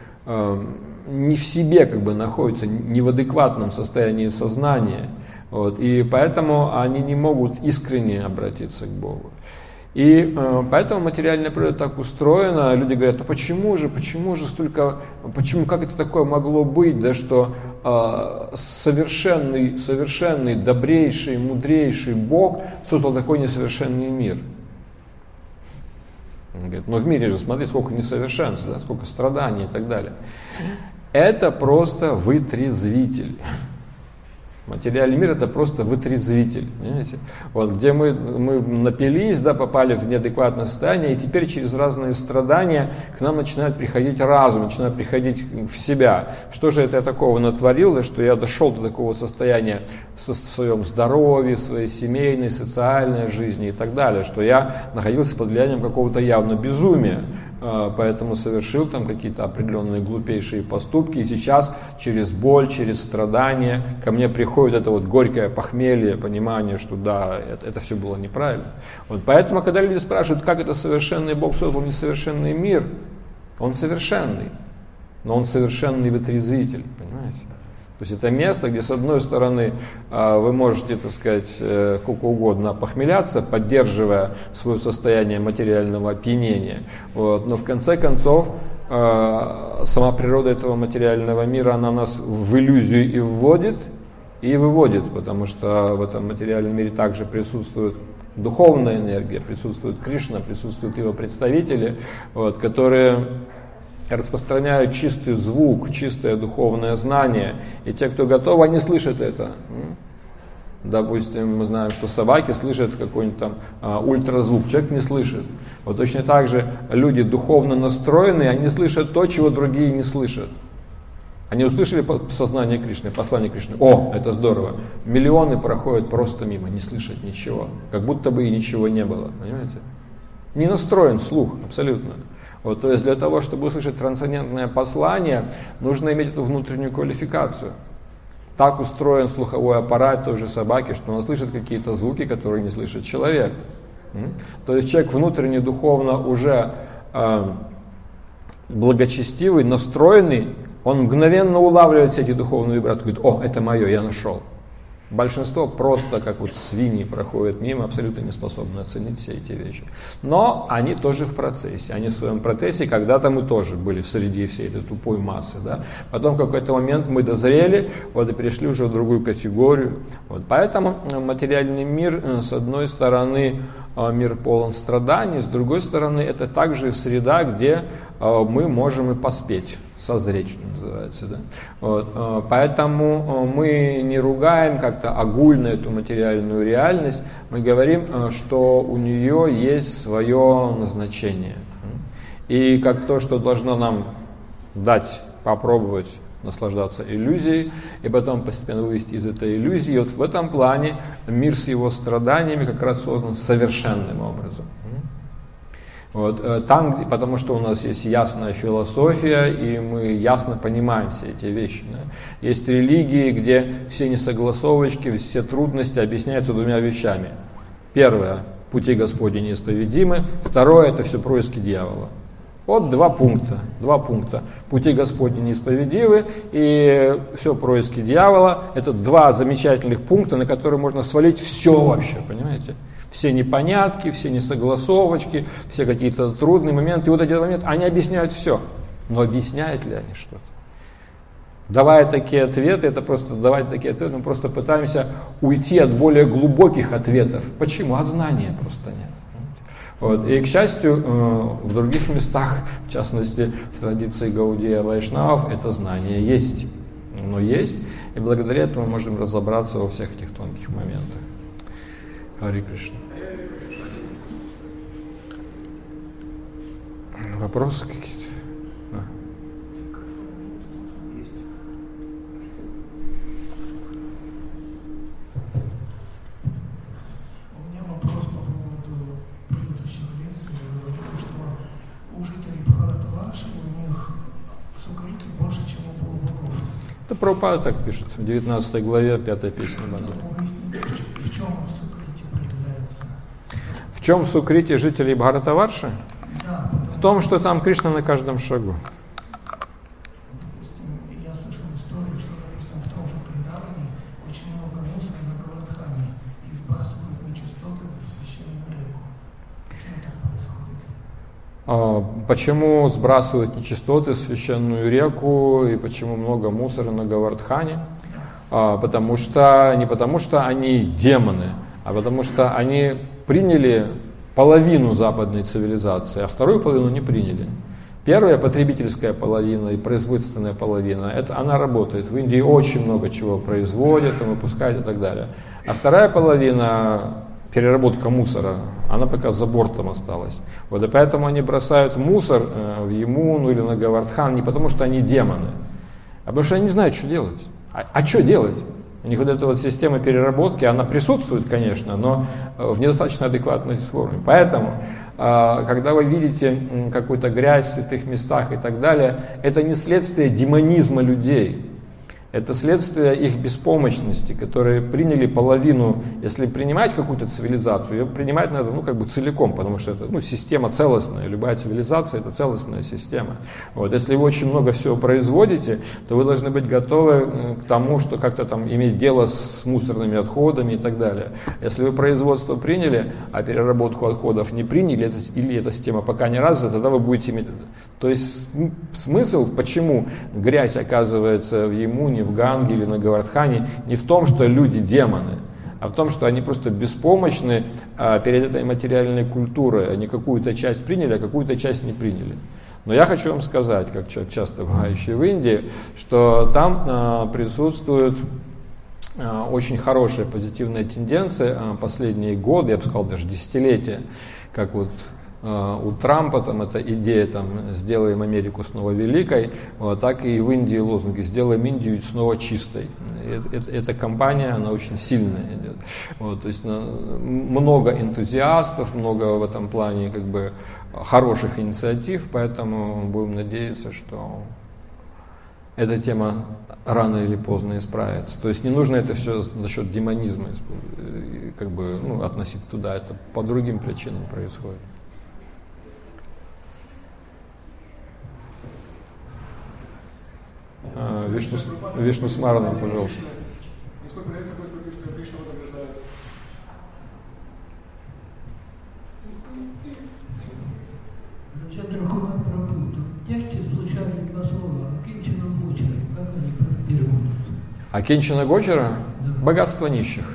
не в себе как бы находятся, не в адекватном состоянии сознания. Вот, и поэтому они не могут искренне обратиться к Богу. И поэтому материальная природа так устроена. Люди говорят, ну почему же столько, как это такое могло быть, да, что совершенный, добрейший, мудрейший Бог создал такой несовершенный мир. Он говорит, но в мире же, смотри, сколько несовершенств, да, сколько страданий и так далее. Это просто вытрезвитель. Материальный мир — это просто вытрезвитель, понимаете? Вот, где мы напились, да, попали в неадекватное состояние, и теперь через разные страдания к нам начинает приходить разум, начинает приходить в себя. Что же это я такого натворил, да, что я дошел до такого состояния в своем здоровье, в своей семейной, социальной жизни и так далее, что я находился под влиянием какого-то явно безумия. Поэтому совершил там какие-то определенные глупейшие поступки, и сейчас через боль, через страдания ко мне приходит это вот горькое похмелье, понимание, что да, это все было неправильно. Вот поэтому, когда люди спрашивают, как это совершенный Бог создал несовершенный мир, он совершенный, но он совершенный вытрезвитель, понимаете? То есть это место, где с одной стороны вы можете, так сказать, сколько угодно похмеляться, поддерживая свое состояние материального опьянения. Вот. Но в конце концов сама природа этого материального мира, она нас в иллюзию и вводит, и выводит, потому что в этом материальном мире также присутствует духовная энергия, присутствует Кришна, присутствуют его представители, вот, которые распространяют чистый звук, чистое духовное знание. И те, кто готовы, они слышат это. Допустим, мы знаем, что собаки слышат какой-нибудь там ультразвук, человек не слышит. Вот точно так же люди духовно настроенные, они слышат то, чего другие не слышат. Они услышали сознание Кришны, послание Кришны. О, это здорово. Миллионы проходят просто мимо, не слышат ничего. Как будто бы и ничего не было. Понимаете? Не настроен слух, абсолютно. Вот, то есть для того, чтобы услышать трансцендентное послание, нужно иметь эту внутреннюю квалификацию. Так устроен слуховой аппарат той же собаки, что он слышит какие-то звуки, которые не слышит человек. То есть человек внутренне духовно уже благочестивый, настроенный, он мгновенно улавливает все эти духовные вибрации, говорит: о, это мое, я нашел. Большинство просто, как вот свиньи, проходят мимо, абсолютно не способны оценить все эти вещи. Но они тоже в процессе. Они в своем процессе, когда-то мы тоже были среди всей этой тупой массы. Да? Потом в какой-то момент мы дозрели, вот, и перешли уже в другую категорию. Вот. Поэтому материальный мир, с одной стороны, мир полон страданий, с другой стороны, это также среда, где мы можем и поспеть, созреть, что называется. Да? Вот. Поэтому мы не ругаем как-то огульно эту материальную реальность, мы говорим, что у нее есть свое назначение. И как то, что должно нам дать попробовать наслаждаться иллюзией, и потом постепенно вывести из этой иллюзии. И вот в этом плане мир с его страданиями как раз создан совершенным образом. Вот, там, потому что у нас есть ясная философия, и мы ясно понимаем все эти вещи. Да. Есть религии, где все несогласовочки, все трудности объясняются двумя вещами. Первое – пути Господни неисповедимы. Второе – это все происки дьявола. Вот два пункта. Пути Господни неисповедимы и все происки дьявола. Это два замечательных пункта, на которые можно свалить все вообще, понимаете? Все непонятки, все несогласовочки, все какие-то трудные моменты. И вот эти моменты, они объясняют все. Но объясняют ли они что-то? Давая такие ответы, мы просто пытаемся уйти от более глубоких ответов. Почему? От знания просто нет. Вот. И, к счастью, в других местах, в частности, в традиции Гаудия Вайшнавов, это знание есть. Оно есть, и благодаря этому мы можем разобраться во всех этих тонких моментах. Хари Кришна. Вопросы какие-то? У меня вопрос по поводу предыдущих лекций. Вы говорили, что у жителей Бхаратварши у них сукрити больше, чем у полубогов. Это Прабхупада так пишет в 19 главе, 5-я песня Бхагавата. В чем сукрити проявляется? В чем сукрити жителей Бхаратварши? Да, в том, что там Кришна на каждом шагу. Допустим, я слышал историю, что, допустим, в том же предании очень много мусора на Гавардхане и сбрасывают нечистоты в священную реку. Почему так происходит? Почему сбрасывают нечистоты в священную реку и почему много мусора на Гавардхане? Не потому что они демоны, а потому что они приняли половину западной цивилизации, а вторую половину не приняли. Первая потребительская половина и производственная половина, она работает. В Индии очень много чего производят, выпускают и так далее. А вторая половина, переработка мусора, она пока за бортом осталась. Вот, и поэтому они бросают мусор в Ямуну или на Гавардхан не потому, что они демоны, а потому что они не знают, что делать. А что делать? У них вот эта вот система переработки, она присутствует, конечно, но в недостаточно адекватной форме. Поэтому, когда вы видите какую-то грязь в святых местах и так далее, это не следствие демонизма людей. Это следствие их беспомощности, которые приняли половину, если принимать какую-то цивилизацию, ее принимать надо целиком, потому что это система целостная, любая цивилизация это целостная система. Вот. Если вы очень много всего производите, то вы должны быть готовы к тому, что как-то там иметь дело с мусорными отходами и так далее. Если вы производство приняли, а переработку отходов не приняли, или эта система пока не развита, тогда вы будете иметь... То есть смысл, почему грязь оказывается в Ямуне, в Ганге или на Гавардхане, не в том, что люди демоны, а в том, что они просто беспомощны перед этой материальной культурой. Они какую-то часть приняли, а какую-то часть не приняли. Но я хочу вам сказать, как человек, часто бывающий в Индии, что там присутствует очень хорошая позитивная тенденция последние годы, я бы сказал даже десятилетия, как вот у Трампа там эта идея там «сделаем Америку снова великой», вот, так и в Индии лозунги «сделаем Индию снова чистой». Эта кампания, она очень сильная идет. Вот, то есть много энтузиастов, много в этом плане как бы хороших инициатив, поэтому будем надеяться, что эта тема рано или поздно исправится. То есть не нужно это все за счет демонизма как бы, относить туда, это по другим причинам происходит. Вишну Смараном, пожалуйста. В тексте звучали два слова «Акинчана Гочара». Как они переводят? Акинчана Гочара? Да. Богатство нищих.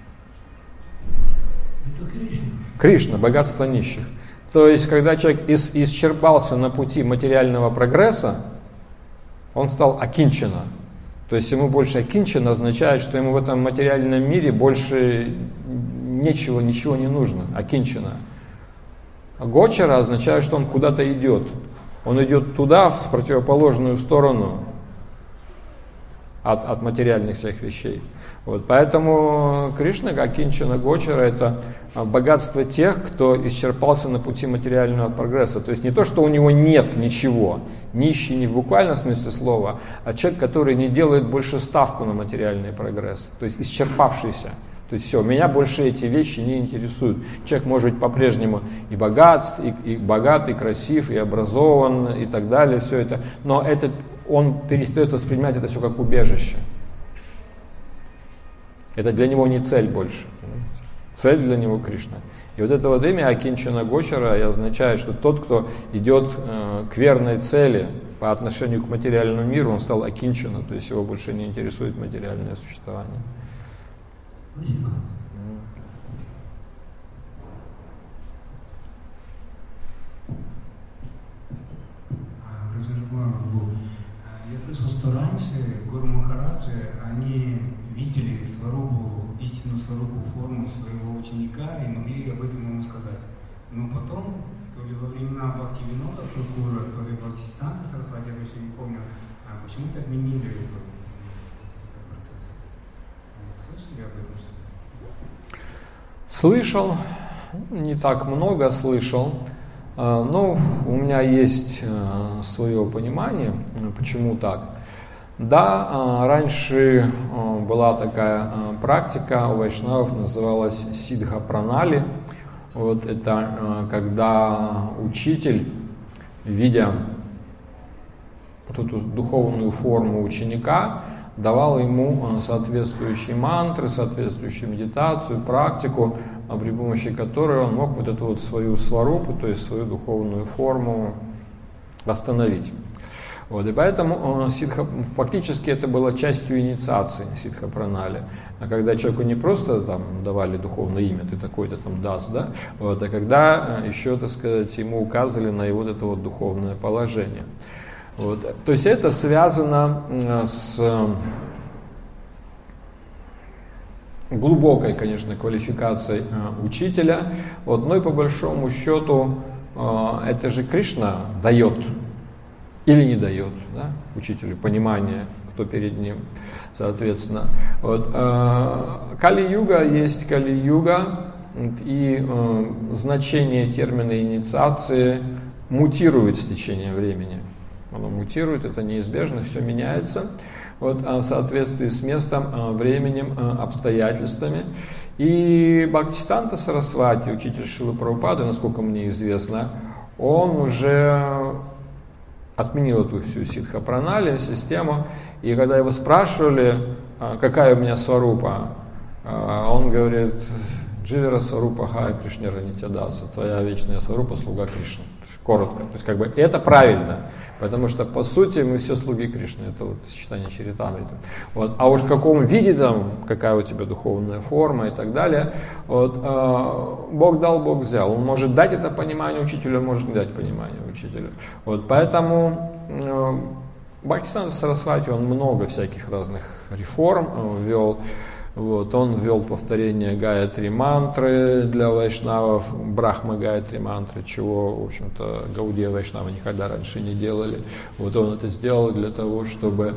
Это Кришна? Кришна, богатство нищих. То есть, когда человек исчерпался на пути материального прогресса, он стал акинчана. То есть ему больше акинчана означает, что ему в этом материальном мире больше ничего не нужно. Акинчана. Гочара означает, что он куда-то идет. Он идет туда, в противоположную сторону от материальных всех вещей. Вот, поэтому Кришна, Акинчана Гочара, это богатство тех, кто исчерпался на пути материального прогресса. То есть не то, что у него нет ничего, нищий не в буквальном смысле слова, а человек, который не делает больше ставку на материальный прогресс, то есть исчерпавшийся. То есть все, меня больше эти вещи не интересуют. Человек может быть по-прежнему и богат, и богат, и красив, и образован, и так далее, все это, но он перестает воспринимать это все как убежище. Это для него не цель больше. Цель для него Кришна. И вот это вот имя Акинчана Гочара означает, что тот, кто идет к верной цели по отношению к материальному миру, он стал Акинчана, то есть его больше не интересует материальное существование. Спасибо. Я слышал, что раньше Гуру Махараджи, они видели Сварупу, истинную Сварупу, форму своего ученика и могли об этом ему сказать. Но потом, то ли во времена Бхактивинода Такура, то ли Бхактисиданта Сарасвати, я точно не помню, почему-то отменили этот процесс. Слышали об этом что-то? Слышал, не так много слышал. Но у меня есть свое понимание, почему так. Да, раньше была такая практика у вайшнавов, называлась сиддха пранали. Вот это когда учитель, видя эту духовную форму ученика, давал ему соответствующие мантры, соответствующую медитацию, практику, при помощи которой он мог вот эту вот свою сварупу, то есть свою духовную форму восстановить. Вот, и поэтому сиддха, фактически это было частью инициации сиддха пранали. А когда человеку не просто там давали духовное имя, ты такой-то там дас, да, вот, а когда еще, так сказать, ему указывали на его вот это вот духовное положение. Вот, то есть это связано с глубокой, конечно, квалификацией учителя. Вот, но и по большому счету это же Кришна дает или не дает, да, учителю понимание, кто перед ним, соответственно. Вот, Кали-юга есть Кали-юга, и значение термина инициации мутирует с течением времени. Оно мутирует, это неизбежно, все меняется. Вот, в соответствии с местом, временем, обстоятельствами. И Бхактисиданта Сарасвати, учитель Шрилы Прабхупады, насколько мне известно, он уже отменил эту всю сиддха пранали систему. И когда его спрашивали, какая у меня сварупа, он говорит: Дживера сварупа хая Кришнера нитядаса, твоя вечная сварупа слуга Кришны. Коротко. То есть как бы это правильно, потому что по сути мы все слуги Кришны, это вот сочетание Чаритамриты. Вот. А уж в каком виде там, какая у тебя духовная форма и так далее, вот, Бог дал, Бог взял. Он может дать это понимание учителю, может не дать понимание учителю. Вот. Поэтому Бхактисиданта Сарасвати, он много всяких разных реформ ввел. Вот, он ввел повторение Гаятри мантры для вайшнавов, Брахма Гаятри мантры, чего, в общем-то, Гаудия вайшнавы никогда раньше не делали. Вот он это сделал для того, чтобы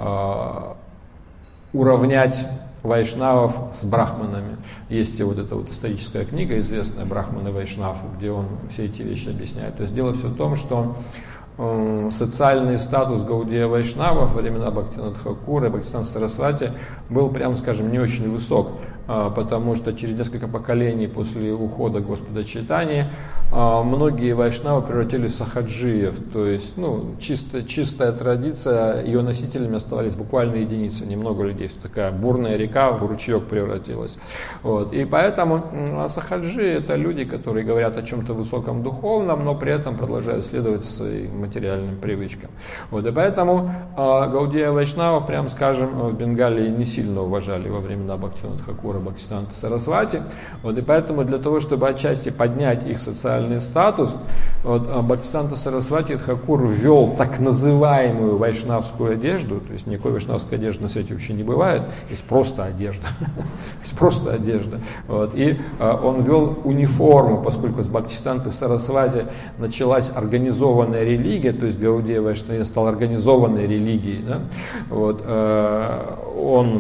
уравнять вайшнавов с брахманами. Есть вот эта вот историческая книга, известная «Брахманы Вайшнав», где он все эти вещи объясняет. То есть дело все в том, что социальный статус Гаудия Вайшнава во времена Бхактивинода Тхакура и Бхактисиданта Сарасвати был, прямо скажем, не очень высок, потому что через несколько поколений после ухода Господа Чайтаньи многие вайшнавы превратились в сахаджиев, то есть чистая традиция, ее носителями оставались буквально единицы, немного людей, такая бурная река в ручеек превратилась. Вот. И поэтому сахаджи — это люди, которые говорят о чем-то высоком духовном, но при этом продолжают следовать своим материальным привычкам. Вот. И поэтому Гаудия Вайшнава, прям скажем, в Бенгалии не сильно уважали во времена Бхактивинода Тхакура, Бхактисиданта Сарасвати. Вот. И поэтому для того, чтобы отчасти поднять их социальный статус, Бхактисиданта Сарасвати Тхакур ввел так называемую вайшнавскую одежду, то есть никакой вайшнавской одежды на свете вообще не бывает, есть просто одежда. Есть просто одежда. Вот. И он ввел униформу, поскольку с Бхактисиданта Сарасвати началась организованная религия, то есть Гаудия Вайшнава стал организованной религией. Да? Вот. Он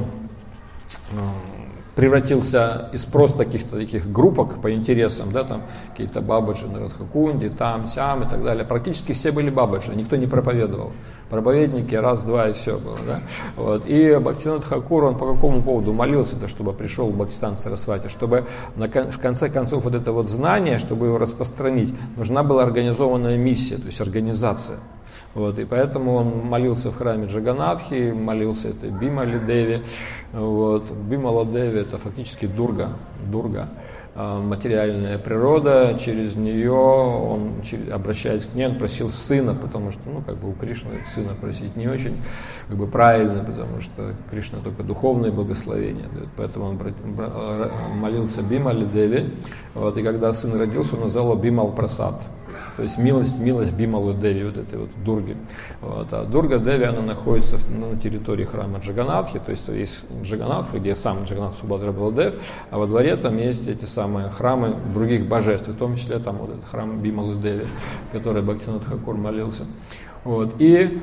превратился из просто каких-то таких группок по интересам, да, там какие-то бабаджи, Радхакунди, там, сям и так далее. Практически все были бабаджи, никто не проповедовал. Проповедники раз-два и все было. Да? Вот. И Бхактивинода Тхакур, он по какому поводу молился, чтобы пришел Бхактисиданта Сарасвати, чтобы в конце концов вот это вот знание, чтобы его распространить, нужна была организованная миссия, то есть организация. Вот, и поэтому он молился в храме Джаганатхи, молился этой Бимали Деви. Вот. Бимала Деви — это фактически Дурга, материальная природа. Через нее он, обращаясь к ней, он просил сына, потому что, у Кришны сына просить не очень правильно, потому что Кришна только духовные благословения дает. Поэтому он молился Бимали Деви. Вот, и когда сын родился, он назвал его Бимал Прасад. То есть милость Бималы Деви, вот этой вот Дурги. Вот. А Дурга Деви, она находится на территории храма Джаганатхи, то есть есть Джаганатха, где сам Джаганатх Субхадра Баладев, а во дворе там есть эти самые храмы других божеств, в том числе там вот этот храм Бималы Деви, в который Бхактивинода Тхакур молился. Вот. И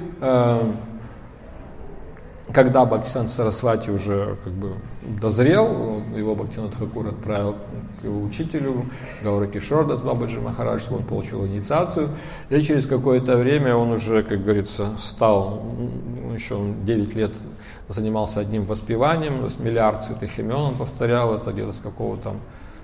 когда Бхактисиданта Сарасвати уже дозрел, его Бхактивинода Тхакур отправил к его учителю Гаура Кишордас Бабаджи Махарадж, чтобы он получил инициацию. И через какое-то время он уже, как говорится, стал, еще 9 лет занимался одним воспеванием, с миллиард святых имен он повторял, это где-то с какого-то,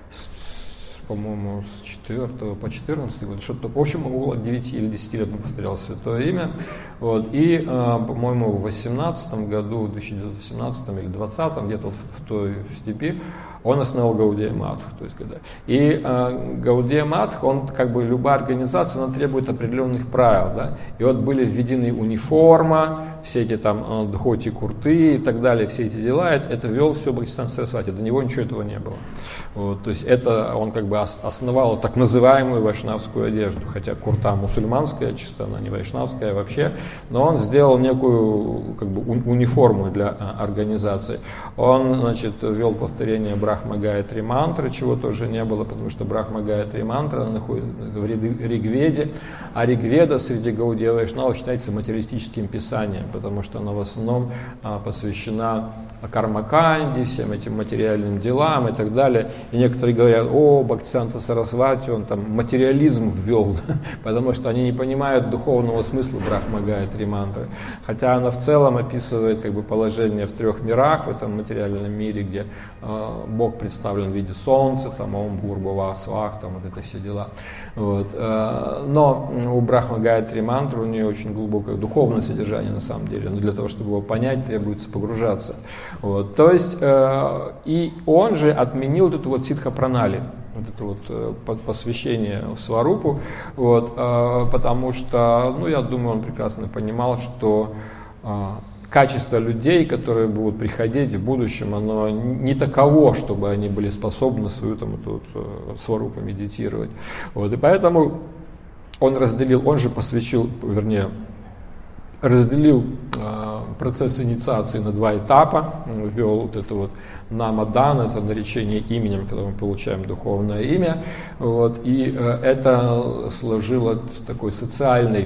по-моему, с 4 по 14 год, что-то, в общем, около 9 или 10 лет он повторял святое имя. Вот. И, по-моему, в 18 году, 1918 или 20, где-то в той степи, он основал Гаудия Матх. То есть, и Гаудия Матх, он, любая организация, она требует определенных правил. Да? И вот были введены униформа, все эти там дхоти, курты и так далее, все эти дела, это вел все Бхактисиданта Сарасвати, до него ничего этого не было. Вот, то есть это он основал так называемую вайшнавскую одежду, хотя курта мусульманская, чисто она не вайшнавская вообще, но он сделал некую униформу для организации. Он, ввел повторение Брахма Гаятри мантры, чего тоже не было, потому что Брахма Гаятри мантра находится в Ригведе, а Ригведа среди Гаудия Вайшнавов считается материалистическим писанием, потому что она в основном посвящена кармаканде, всем этим материальным делам и так далее. И некоторые говорят: о, Бхактисиданта Сарасвати, он там материализм ввел, потому что они не понимают духовного смысла Брахма Гаятри мантры. Хотя она в целом описывает положение в 3 мирах, в этом материальном мире, где Бог представлен в виде солнца, там Ом Бхурбхува Свах, там вот это все дела. Вот. Но у Брахма Гаятри мантры у нее очень глубокое духовное содержание на самом деле, но для того, чтобы его понять, требуется погружаться. Вот. То есть, и он же отменил вот эту вот ситха-пранали, вот это вот посвящение в Сварупу, вот, потому что, я думаю, он прекрасно понимал, что качество людей, которые будут приходить в будущем, оно не таково, чтобы они были способны свою Сварупу медитировать. Вот, и поэтому он разделил, он же посвятил, разделил процесс инициации на 2 этапа, ввел вот это вот намадан, это наречение именем, когда мы получаем духовное имя, вот, и это сложило такой социальный,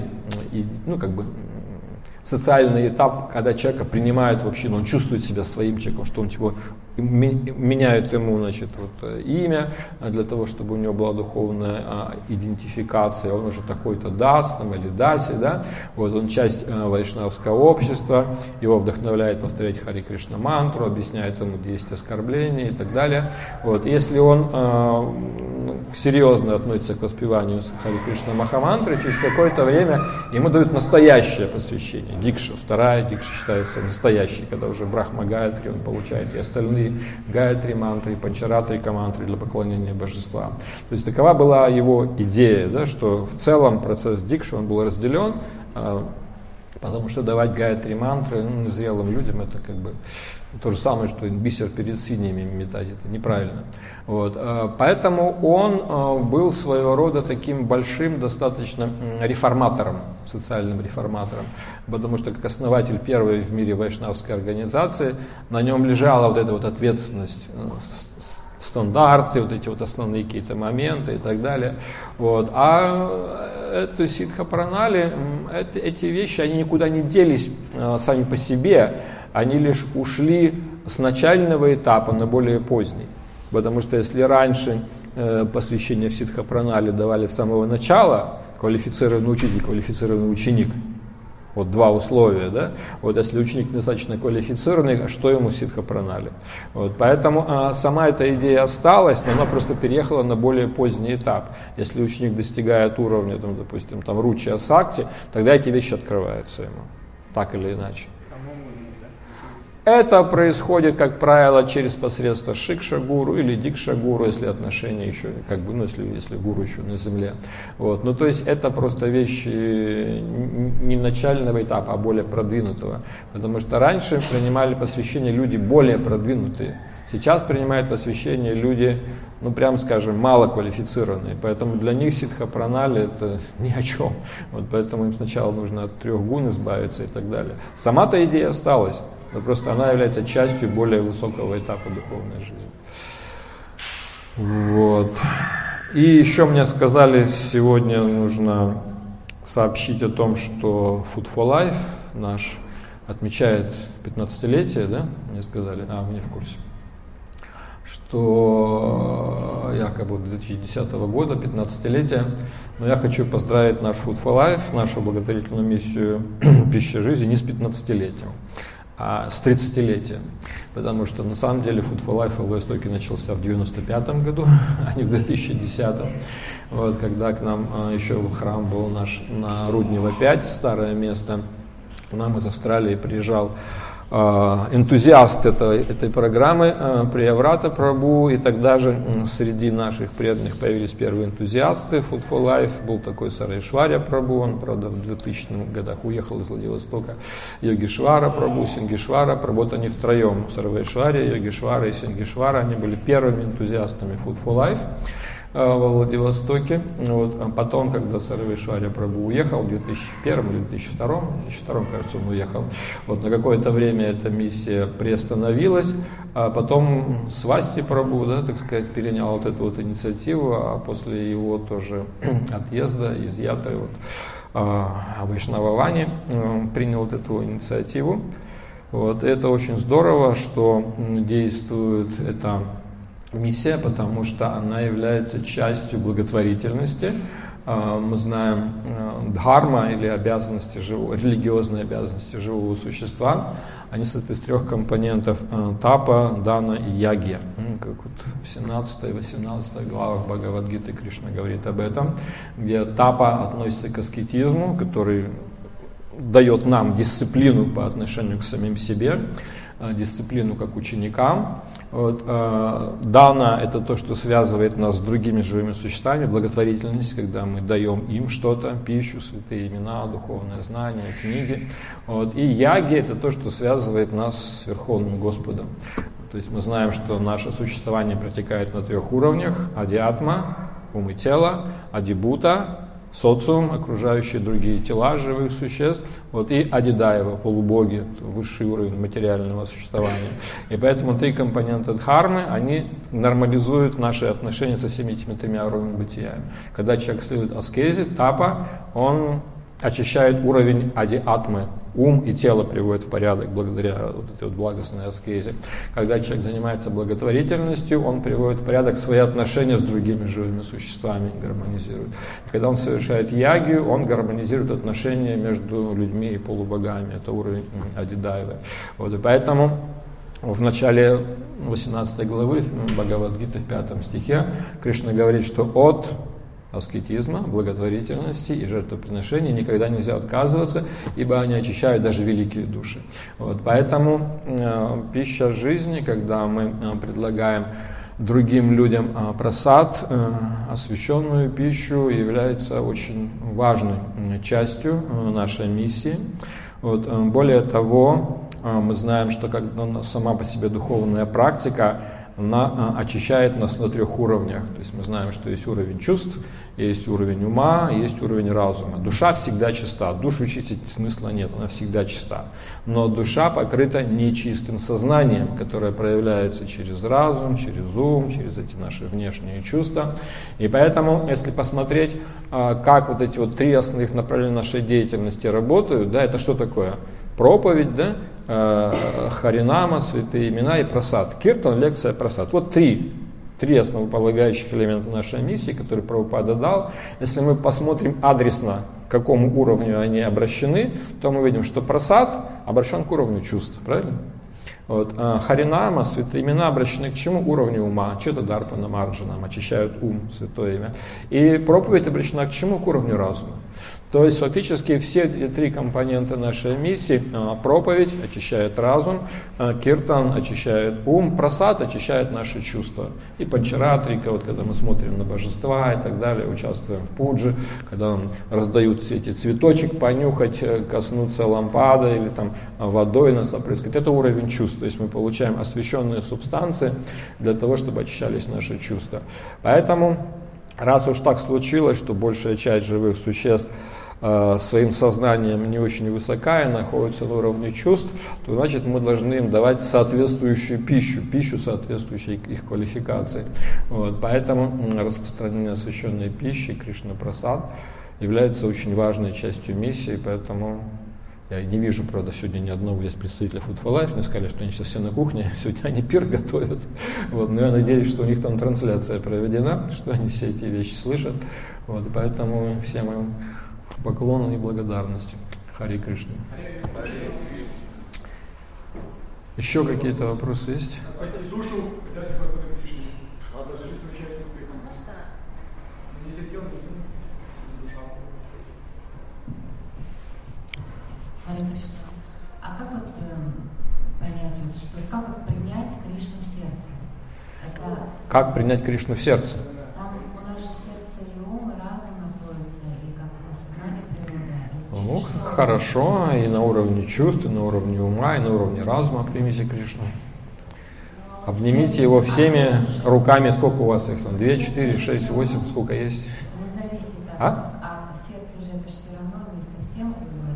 социальный этап, когда человека принимают в общину, он чувствует себя своим человеком, что он типа меняют ему, значит, вот, имя для того, чтобы у него была духовная идентификация, он уже такой-то Дас там, или Даси, да, вот, он часть вайшнавского общества, его вдохновляет повторять Хари Кришна мантру, объясняет ему 10 оскорблений и так далее. Вот, если он серьезно относится к воспеванию Хари Кришна Махамантры, через какое-то время ему дают настоящее посвящение, дикша, 2-я дикша считается настоящей, когда уже Брахма Гаятри он получает, и остальные Гаятри мантры, Панчаратрика мантры для поклонения божествам. То есть такова была его идея, да, что в целом процесс дикши он был разделен, потому что давать Гаятри мантры зрелым людям это как бы то же самое, что бисер перед свиньями метать, это неправильно. Вот. Поэтому он был своего рода таким большим достаточно реформатором, социальным реформатором, потому что как основатель первой в мире вайшнавской организации на нем лежала вот эта вот ответственность, стандарты, вот эти вот основные какие-то моменты и так далее. Вот. А это ситха-пранали, эти вещи, они никуда не делись сами по себе, они лишь ушли с начального этапа на более поздний. Потому что если раньше посвящение в ситха-пранали давали с самого начала, квалифицированный учитель, квалифицированный ученик, вот 2 условия, да? Вот если ученик недостаточно квалифицированный, что ему ситха-пранали? Вот, поэтому сама эта идея осталась, но она просто переехала на более поздний этап. Если ученик достигает уровня, там, допустим, там, ручья сакти, тогда эти вещи открываются ему, так или иначе. Это происходит, как правило, через посредство шикша-гуру или дикша-гуру, если отношения еще, как бы, ну, если гуру еще на земле. Вот. Ну, то есть это просто вещи не начального этапа, а более продвинутого. Потому что раньше принимали посвящение люди более продвинутые. Сейчас принимают посвящение люди, ну, прям скажем, малоквалифицированные. Поэтому для них ситха-пранали это ни о чем. Вот поэтому им сначала нужно от 3 гун избавиться и так далее. Сама-то идея осталась. Но просто она является частью более высокого этапа духовной жизни. Вот. И еще мне сказали, сегодня нужно сообщить о том, что Food for Life наш отмечает 15-летие, да? Мне сказали, вы не в курсе. Что якобы 2010 года, 15-летие. Но я хочу поздравить наш Food for Life, нашу благотворительную миссию «Пища жизни» не с 15-летием, а с 30-летием. Потому что на самом деле Food for Life в Владивостоке начался в 95 году, а не в 2010. Вот, когда к нам еще храм был наш на Руднево 5, старое место, к нам из Австралии приезжал энтузиаст этой программы Прияврата Прабху, и тогда же среди наших преданных появились первые энтузиасты Food for Life, был такой Сарвешварья Прабху, он, правда, в 2000-х годах уехал из Владивостока, Йогишвара Прабху, Сингишвара Прабху, вот они втроем, Сарвешварья, Йогишвара и Сингишвара, они были первыми энтузиастами Food for Life во Владивостоке. Вот. А потом, когда Сарвешварья Прабху уехал в 2001 или 2002, кажется, он уехал, вот, на какое-то время эта миссия приостановилась, а потом Свасти Прабху, да, так сказать, перенял вот эту вот инициативу, а после его тоже отъезда из Ятры Вайшнава-Вани принял вот эту инициативу. Вот. Это очень здорово, что действует эта миссия, потому что она является частью благотворительности. Мы знаем дхарма или обязанности религиозные обязанности живого существа. Они состоят из 3 компонентов: тапа, дана и ягья. Как вот в 17 и 18 главах Бхагавад-гиты Кришна говорит об этом, где тапа относится к аскетизму, который дает нам дисциплину по отношению к самим себе, дисциплину как ученикам. Вот. Дана – это то, что связывает нас с другими живыми существами, благотворительность, когда мы даем им что-то, пищу, святые имена, духовное знание, книги. Вот. И яги – это то, что связывает нас с Верховным Господом. То есть мы знаем, что наше существование протекает на 3 уровнях: адиатма, ум и тело, адибута, социум, окружающие другие тела живых существ, вот, и адидаева, полубоги, высший уровень материального существования. И поэтому 3 компонента дхармы, они нормализуют наши отношения со всеми этими 3 уровнями бытия. Когда человек следует аскезе, тапа, он очищает уровень ади-атмы, ум и тело приводит в порядок благодаря вот этой вот благостной аскезе. Когда человек занимается благотворительностью, он приводит в порядок свои отношения с другими живыми существами, гармонизирует. И когда он совершает ягью, он гармонизирует отношения между людьми и полубогами. Это уровень адидаевы. Вот, и поэтому в начале 18 главы Бхагавад-гиты в 5 стихе Кришна говорит, что от аскетизма, благотворительности и жертвоприношений никогда нельзя отказываться, ибо они очищают даже великие души. Вот, поэтому пища жизни, когда мы предлагаем другим людям прасад, освященную пищу, является очень важной частью нашей миссии. Вот, более того, мы знаем, что когда сама по себе духовная практика, она очищает нас на 3 уровнях. То есть мы знаем, что есть уровень чувств, есть уровень ума, есть уровень разума. Душа всегда чиста. Душу чистить смысла нет, она всегда чиста. Но душа покрыта нечистым сознанием, которое проявляется через разум, через ум, через эти наши внешние чувства. И поэтому, если посмотреть, как вот эти вот 3 основных направления нашей деятельности работают, да, это что такое? Проповедь, да? Харинама, святые имена и прасад. Киртан, лекция, прасад. Вот 3 основополагающих элемента нашей миссии, которые Прабхупада дал. Если мы посмотрим адресно, к какому уровню они обращены, то мы видим, что прасад обращен к уровню чувств, правильно? Вот. Харинама, святые имена обращены к чему? Уровню ума. Чета дарпана марджанам, очищают ум, святое имя. И проповедь обращена к чему? К уровню разума. То есть фактически все эти 3 компонента нашей миссии: проповедь очищает разум, киртан очищает ум, прасад очищает наши чувства. И панчаратрика, вот когда мы смотрим на божества и так далее, участвуем в пудже, когда нам раздают все эти цветочек, понюхать, коснуться лампады или там водой нас опрыскать, это уровень чувств. То есть мы получаем освященные субстанции для того, чтобы очищались наши чувства. Поэтому, раз уж так случилось, что большая часть живых существ своим сознанием не очень высока и находится на уровне чувств, то значит мы должны им давать соответствующую пищу, соответствующей их квалификации. Вот, поэтому распространение освященной пищи, Кришна Прасад, является очень важной частью миссии, поэтому я не вижу, правда, сегодня ни одного из представителей Food for Life, мне сказали, что они сейчас все на кухне, сегодня они пир готовят. Вот, но я надеюсь, что у них там трансляция проведена, что они все эти вещи слышат. Вот, и поэтому всем им поклон и благодарность. Хари Кришна. Еще какие-то вопросы есть? Спасти душу, когда себя подать Кришне. А даже если участие в этом. Если тело, то душа. Хари Кришна. А как вот понять, что как вот принять Кришну в сердце? Это... Как принять Кришну в сердце? Там у нас же сердце и ум, и разум находится, и как сознание природа. Ну, хорошо, и на уровне чувств, и на уровне ума, и на уровне разума примите Кришну. Обнимите его всеми руками. Сколько у вас их там? 2, 4, 6, 8, сколько есть? Не зависит от акта. Сердце же это все равно не совсем ум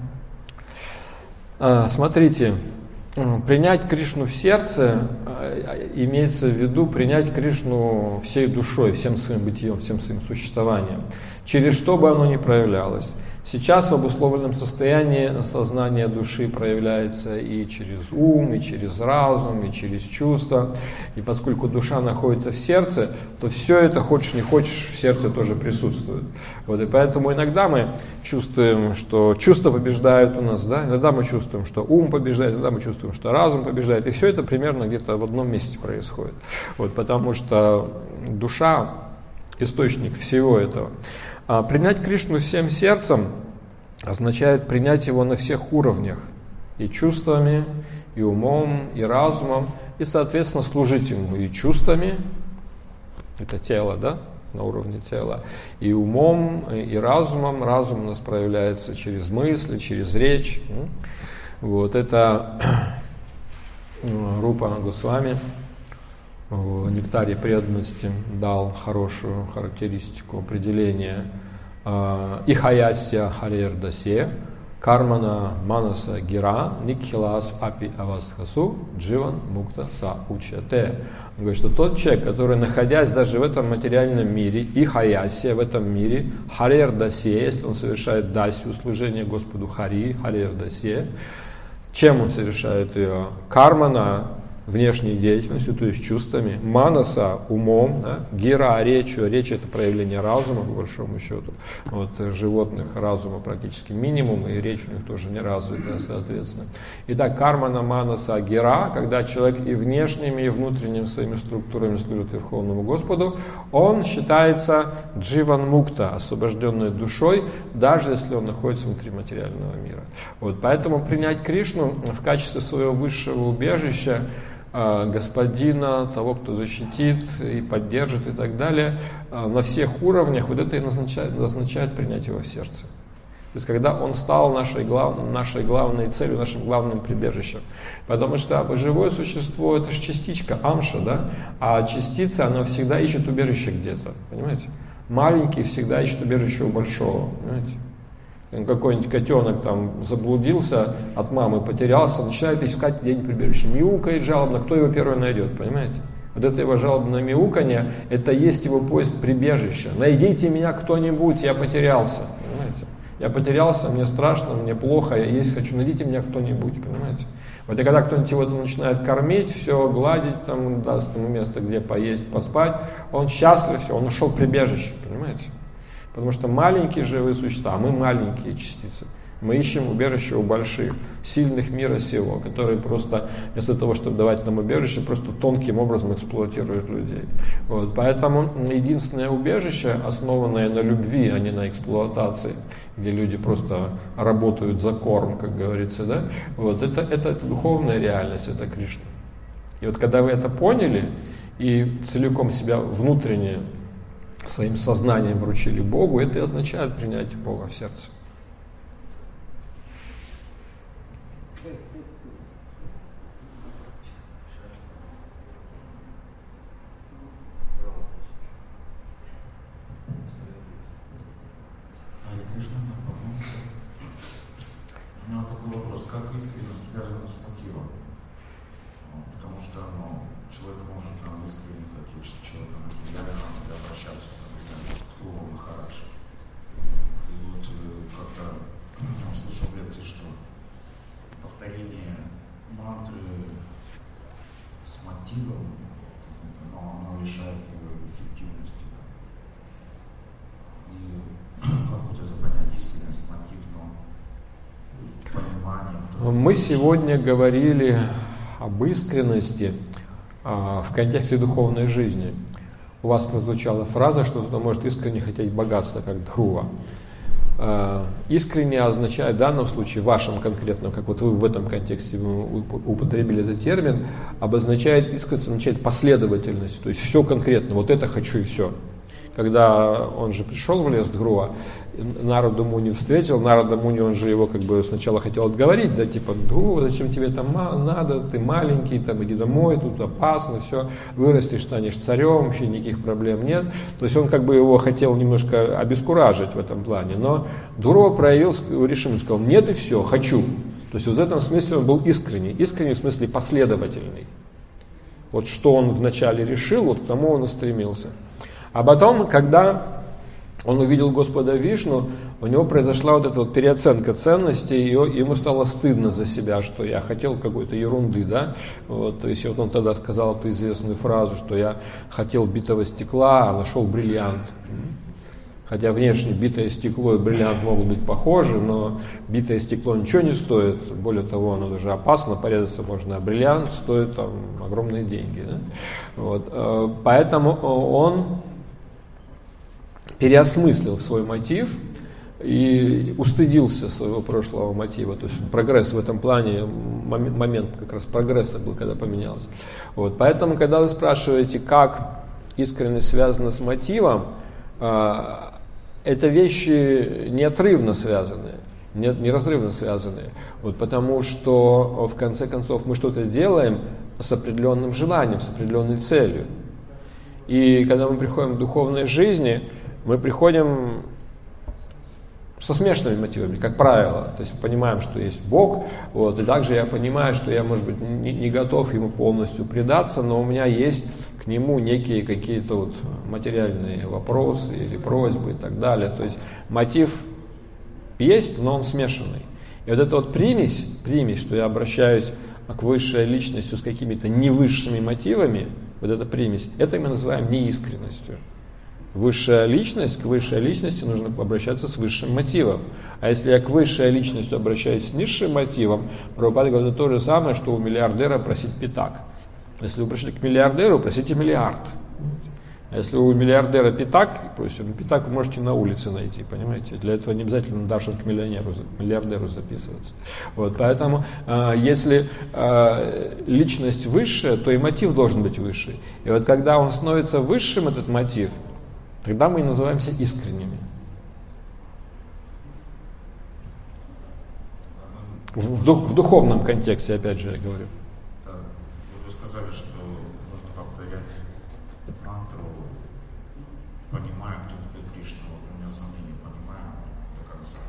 и разум. Смотрите, принять Кришну в сердце имеется в виду принять Кришну всей душой, всем своим бытием, всем своим существованием, через что бы оно ни проявлялось. Сейчас в обусловленном состоянии сознание души проявляется и через ум, и через разум, и через чувства. И поскольку душа находится в сердце, то все это, хочешь не хочешь, в сердце тоже присутствует. Вот, и поэтому иногда мы чувствуем, что чувства побеждают у нас, да? Иногда мы чувствуем, что ум побеждает, иногда мы чувствуем, что разум побеждает. И все это примерно где-то в одном месте происходит. Вот, потому что душа – источник всего этого. Принять Кришну всем сердцем означает принять его на всех уровнях, и чувствами, и умом, и разумом, и, соответственно, служить ему и чувствами, это тело, да, на уровне тела, и умом, и разумом. Разум у нас проявляется через мысли, через речь. Вот это Рупа Госвами в «Нектаре преданности» дал хорошую характеристику, определение Ихаясья Харирдасе, Кармана Манаса Гира, Никхилас Апи Авастхасу, Дживан Мукта Са Учате. Он говорит, что тот человек, который, находясь даже в этом материальном мире, Ихаясья в этом мире, Харирдасе, если он совершает дасью, служение Господу Хари, Харирдасе, чем он совершает ее? Кармана, внешней деятельностью, то есть чувствами, манаса, умом, да? Гира, речью. Речь — это проявление разума, по большому счету. Вот, животных разума практически минимум, и речь у них тоже не развитая, соответственно. Итак, кармана, манаса, гира, когда человек и внешними, и внутренними своими структурами служит Верховному Господу, он считается дживан мукта, освобожденной душой, даже если он находится внутри материального мира. Вот, поэтому принять Кришну в качестве своего высшего убежища, господина, того, кто защитит и поддержит и так далее, на всех уровнях, вот это и означает принять его в сердце. То есть, когда он стал нашей главной целью, нашим главным прибежищем. Потому что живое существо — это же частичка, амша, да? А частица, она всегда ищет убежище где-то, понимаете? Маленький всегда ищет убежище у большого, понимаете? Какой-нибудь котенок там заблудился, от мамы потерялся, начинает искать где-нибудь прибежище. Мяукает жалобно, кто его первый найдет, понимаете? Вот это его жалобное мяуканье, это есть его поиск прибежища. Найдите меня кто-нибудь, я потерялся, понимаете? Я потерялся, мне страшно, мне плохо, я есть хочу, найдите меня кто-нибудь, понимаете? Вот и когда кто-нибудь его начинает кормить, все, гладить, там, даст ему место, где поесть, поспать, он счастлив, все, он нашел прибежище, понимаете? Потому что маленькие живые существа, а мы маленькие частицы. Мы ищем убежище у больших, сильных мира сего, которые просто вместо того, чтобы давать нам убежище, просто тонким образом эксплуатируют людей. Вот. Поэтому единственное убежище, основанное на любви, а не на эксплуатации, где люди просто работают за корм, как говорится, да? Вот. Это духовная реальность, это Кришна. И вот когда вы это поняли и целиком себя внутренне своим сознанием вручили Богу, это и означает принять Бога в сердце. У меня такой вопрос, как искренность связана с мотивом? Потому что человек может искренне хотеть, что человек реально обращаться к Гуру Махараджи. И вот как-то я слышал в лекции, что повторение мантры с мотивом, оно лишает эффективности. И как вот это понять, искренность, мотив, понимание. Мы сегодня говорили об искренности в контексте духовной жизни. У вас прозвучала фраза, что кто-то может искренне хотеть богатства, как Дхрува. Искренне означает в данном случае, в вашем конкретном, как вот вы в этом контексте употребили этот термин, обозначает искренность, означает последовательность, то есть все конкретно, вот это хочу и все. Когда он же пришел в лес Дхрува, Нарада Муни встретил, Нарада Муни, он же его как бы сначала хотел отговорить, да, типа, Дхрува, зачем тебе там надо, ты маленький, там иди домой, тут опасно, все, вырастешь, станешь царем, вообще никаких проблем нет. То есть он как бы его хотел немножко обескуражить в этом плане, но Дхрува проявил решимость, сказал, нет и все, хочу. То есть вот в этом смысле он был искренний в смысле последовательный. Вот что он вначале решил, вот к тому он и стремился. А потом, когда он увидел Господа Вишну, у него произошла вот эта вот переоценка ценностей, и ему стало стыдно за себя, что я хотел какой-то ерунды, да, вот, то есть вот он тогда сказал эту известную фразу, что я хотел битого стекла, а нашел бриллиант. Хотя внешне битое стекло и бриллиант могут быть похожи, но битое стекло ничего не стоит, более того, оно даже опасно, порезаться можно, а бриллиант стоит там огромные деньги. Да? Вот, поэтому он переосмыслил свой мотив и устыдился своего прошлого мотива. То есть прогресс в этом плане, момент как раз прогресса был, когда поменялось. Вот. Поэтому, когда вы спрашиваете, как искренность связана с мотивом, это вещи неотрывно связанные, неразрывно связанные. Вот, потому что, в конце концов, мы что-то делаем с определенным желанием, с определенной целью. И когда мы приходим к духовной жизни, мы приходим со смешанными мотивами, как правило. То есть мы понимаем, что есть Бог, вот, и также я понимаю, что я, может быть, не готов Ему полностью предаться, но у меня есть к Нему некие какие-то вот материальные вопросы или просьбы и так далее. То есть мотив есть, но он смешанный. И вот эта вот примесь, что я обращаюсь к высшей личности с какими-то невысшими мотивами, вот эта примесь, это мы называем неискренностью. Высшая личность, к высшей личности нужно обращаться с высшим мотивом. А если я к высшей личности обращаюсь с низшим мотивом, Прабхупада говорит, это то же самое, что у миллиардера просить пятак. Если вы пришли к миллиардеру, просите миллиард. А если у миллиардера пятак, просим, пятак вы можете на улице найти, понимаете? Для этого не обязательно даже к миллиардеру записываться. Вот, поэтому, если личность высшая, то и мотив должен быть высший. И вот когда он становится высшим, этот мотив, тогда мы и называемся искренними. В духовном контексте, опять же, я говорю. Вы сказали, что нужно повторять мантру, понимая, кто такой Кришна. Вот у меня сомнения, понимаю до конца.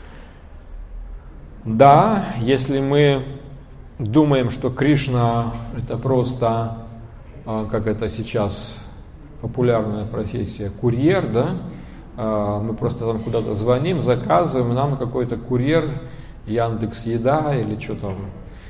Да, если мы думаем, что Кришна это просто, как это сейчас популярная профессия, курьер, да, мы просто там куда-то звоним, заказываем, нам какой-то курьер, Яндекс.Еда или что там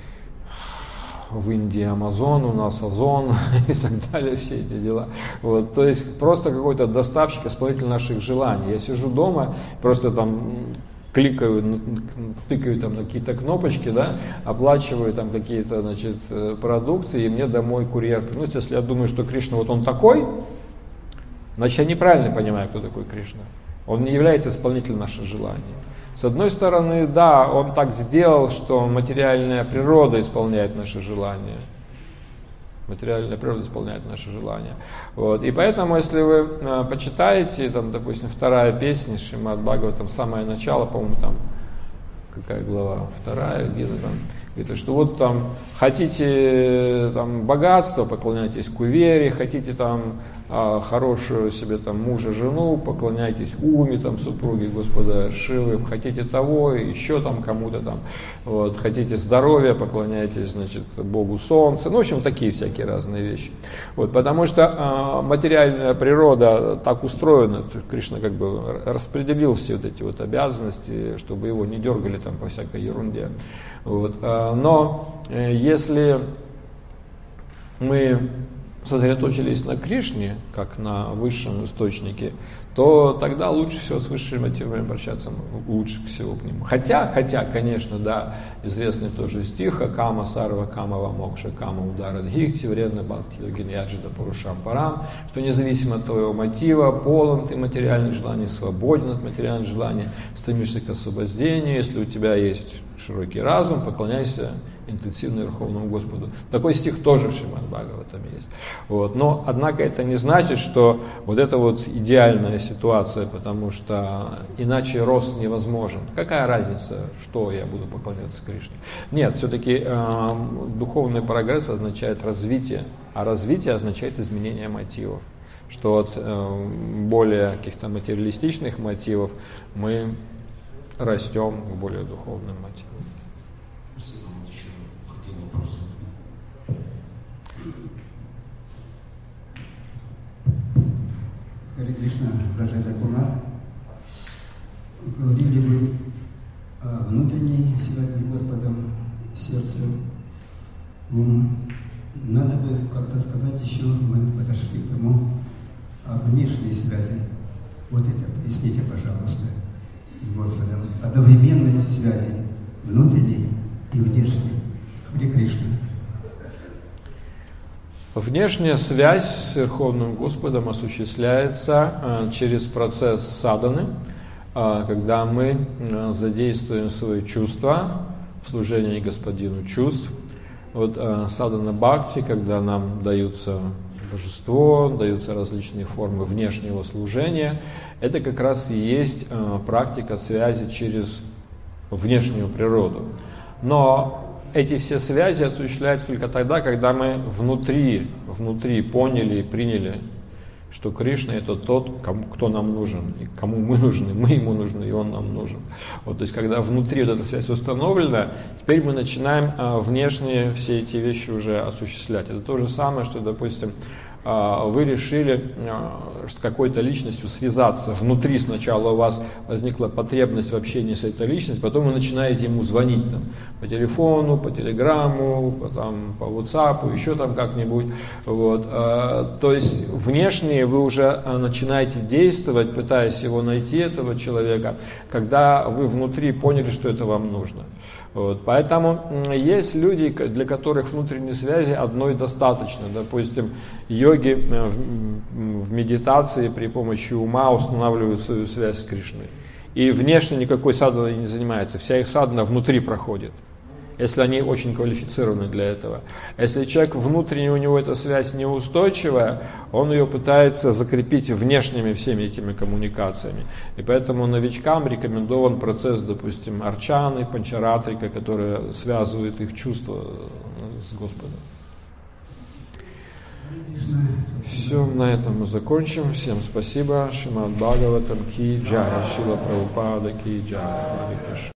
в Индии Амазон, у нас Озон и так далее, все эти дела. Вот, то есть просто какой-то доставщик, исполнитель наших желаний. Я сижу дома, просто там кликаю, тыкаю там на какие-то кнопочки, да, оплачиваю там какие-то, значит, продукты, и мне домой курьер приносит. Если я думаю, что Кришна вот он такой, значит, я неправильно понимаю, кто такой Кришна. Он не является исполнителем наших желаний. С одной стороны, да, он так сделал, что материальная природа исполняет наши желания. Материальная природа исполняет наши желания. Вот. И поэтому, если вы почитаете, там, допустим, вторая песня Шримад Бхагаватам, самое начало, по-моему, там, какая глава, вторая, где-то там, где-то, что вот там, хотите там богатство, поклоняйтесь кувере, хотите там хорошую себе там мужа, жену, поклоняйтесь Уме, там, супруге Господа Шивы, хотите того, еще там кому-то там, вот, хотите здоровья, поклоняйтесь, значит, Богу Солнца, ну, в общем, такие всякие разные вещи. Вот, потому что материальная природа так устроена, Кришна как бы распределил все вот эти вот обязанности, чтобы его не дергали там по всякой ерунде. Вот, но если мы сосредоточились на Кришне, как на высшем источнике, то тогда лучше всего с высшими мотивами обращаться, лучше всего к нему. Хотя, конечно, да, известный тоже стих «Кама сарва камава мокша кама удара дхихти вредна бхакти йогини яджида парушам парам», что независимо от твоего мотива, полон ты материальных желаний, свободен от материальных желаний, стремишься к освобождению, если у тебя есть широкий разум, поклоняйся интенсивно Верховному Господу. Такой стих тоже в Шримад Бхагаватам есть. Вот. Но, однако, это не значит, что вот это вот идеальная ситуация, потому что иначе рост невозможен. Какая разница, что я буду поклоняться Кришне? Нет, все-таки духовный прогресс означает развитие, а развитие означает изменение мотивов. Что от более каких-то материалистичных мотивов мы растем к более духовным мотивам. Харе Кришна, Раджайта Кумар. Говорили вы о внутренней связи с Господом, сердцем, умом. Надо бы как-то сказать еще, мы подошли к тому, о внешней связи. Вот это поясните, пожалуйста, с Господом. Одновременной связи внутренней и внешней. Харе Кришна. Внешняя связь с Верховным Господом осуществляется через процесс садханы, когда мы задействуем свои чувства в служении Господину чувств. Вот садхана бхакти, когда нам даются божество, даются различные формы внешнего служения, это как раз и есть практика связи через внешнюю природу. Но эти все связи осуществляются только тогда, когда мы внутри поняли и приняли что Кришна это тот, кто нам нужен, и кому мы нужны, мы ему нужны, и он нам нужен. Вот, то есть, когда внутри вот эта связь установлена, теперь мы начинаем внешние все эти вещи уже осуществлять. Это то же самое, что, допустим, вы решили с какой-то личностью связаться. Внутри сначала у вас возникла потребность в общении с этой личностью, потом вы начинаете ему звонить там, по телефону, по телеграмму, по WhatsApp, еще там как-нибудь. Вот. То есть внешне вы уже начинаете действовать, пытаясь его найти, этого человека, когда вы внутри поняли, что это вам нужно. Вот. Поэтому есть люди, для которых внутренней связи одной достаточно. Допустим, йоги в медитации при помощи ума устанавливают свою связь с Кришной. И внешне никакой садханой не занимается, вся их садхана внутри проходит, если они очень квалифицированы для этого. Если человек внутренне, у него эта связь неустойчивая, он ее пытается закрепить внешними всеми этими коммуникациями. И поэтому новичкам рекомендован процесс, допустим, арчаны, панчаратрика, который связывает их чувства с Господом. Все, на этом мы закончим. Всем спасибо. Шримад Бхагаватам ки джай, Шрила Прабхупада ки джай.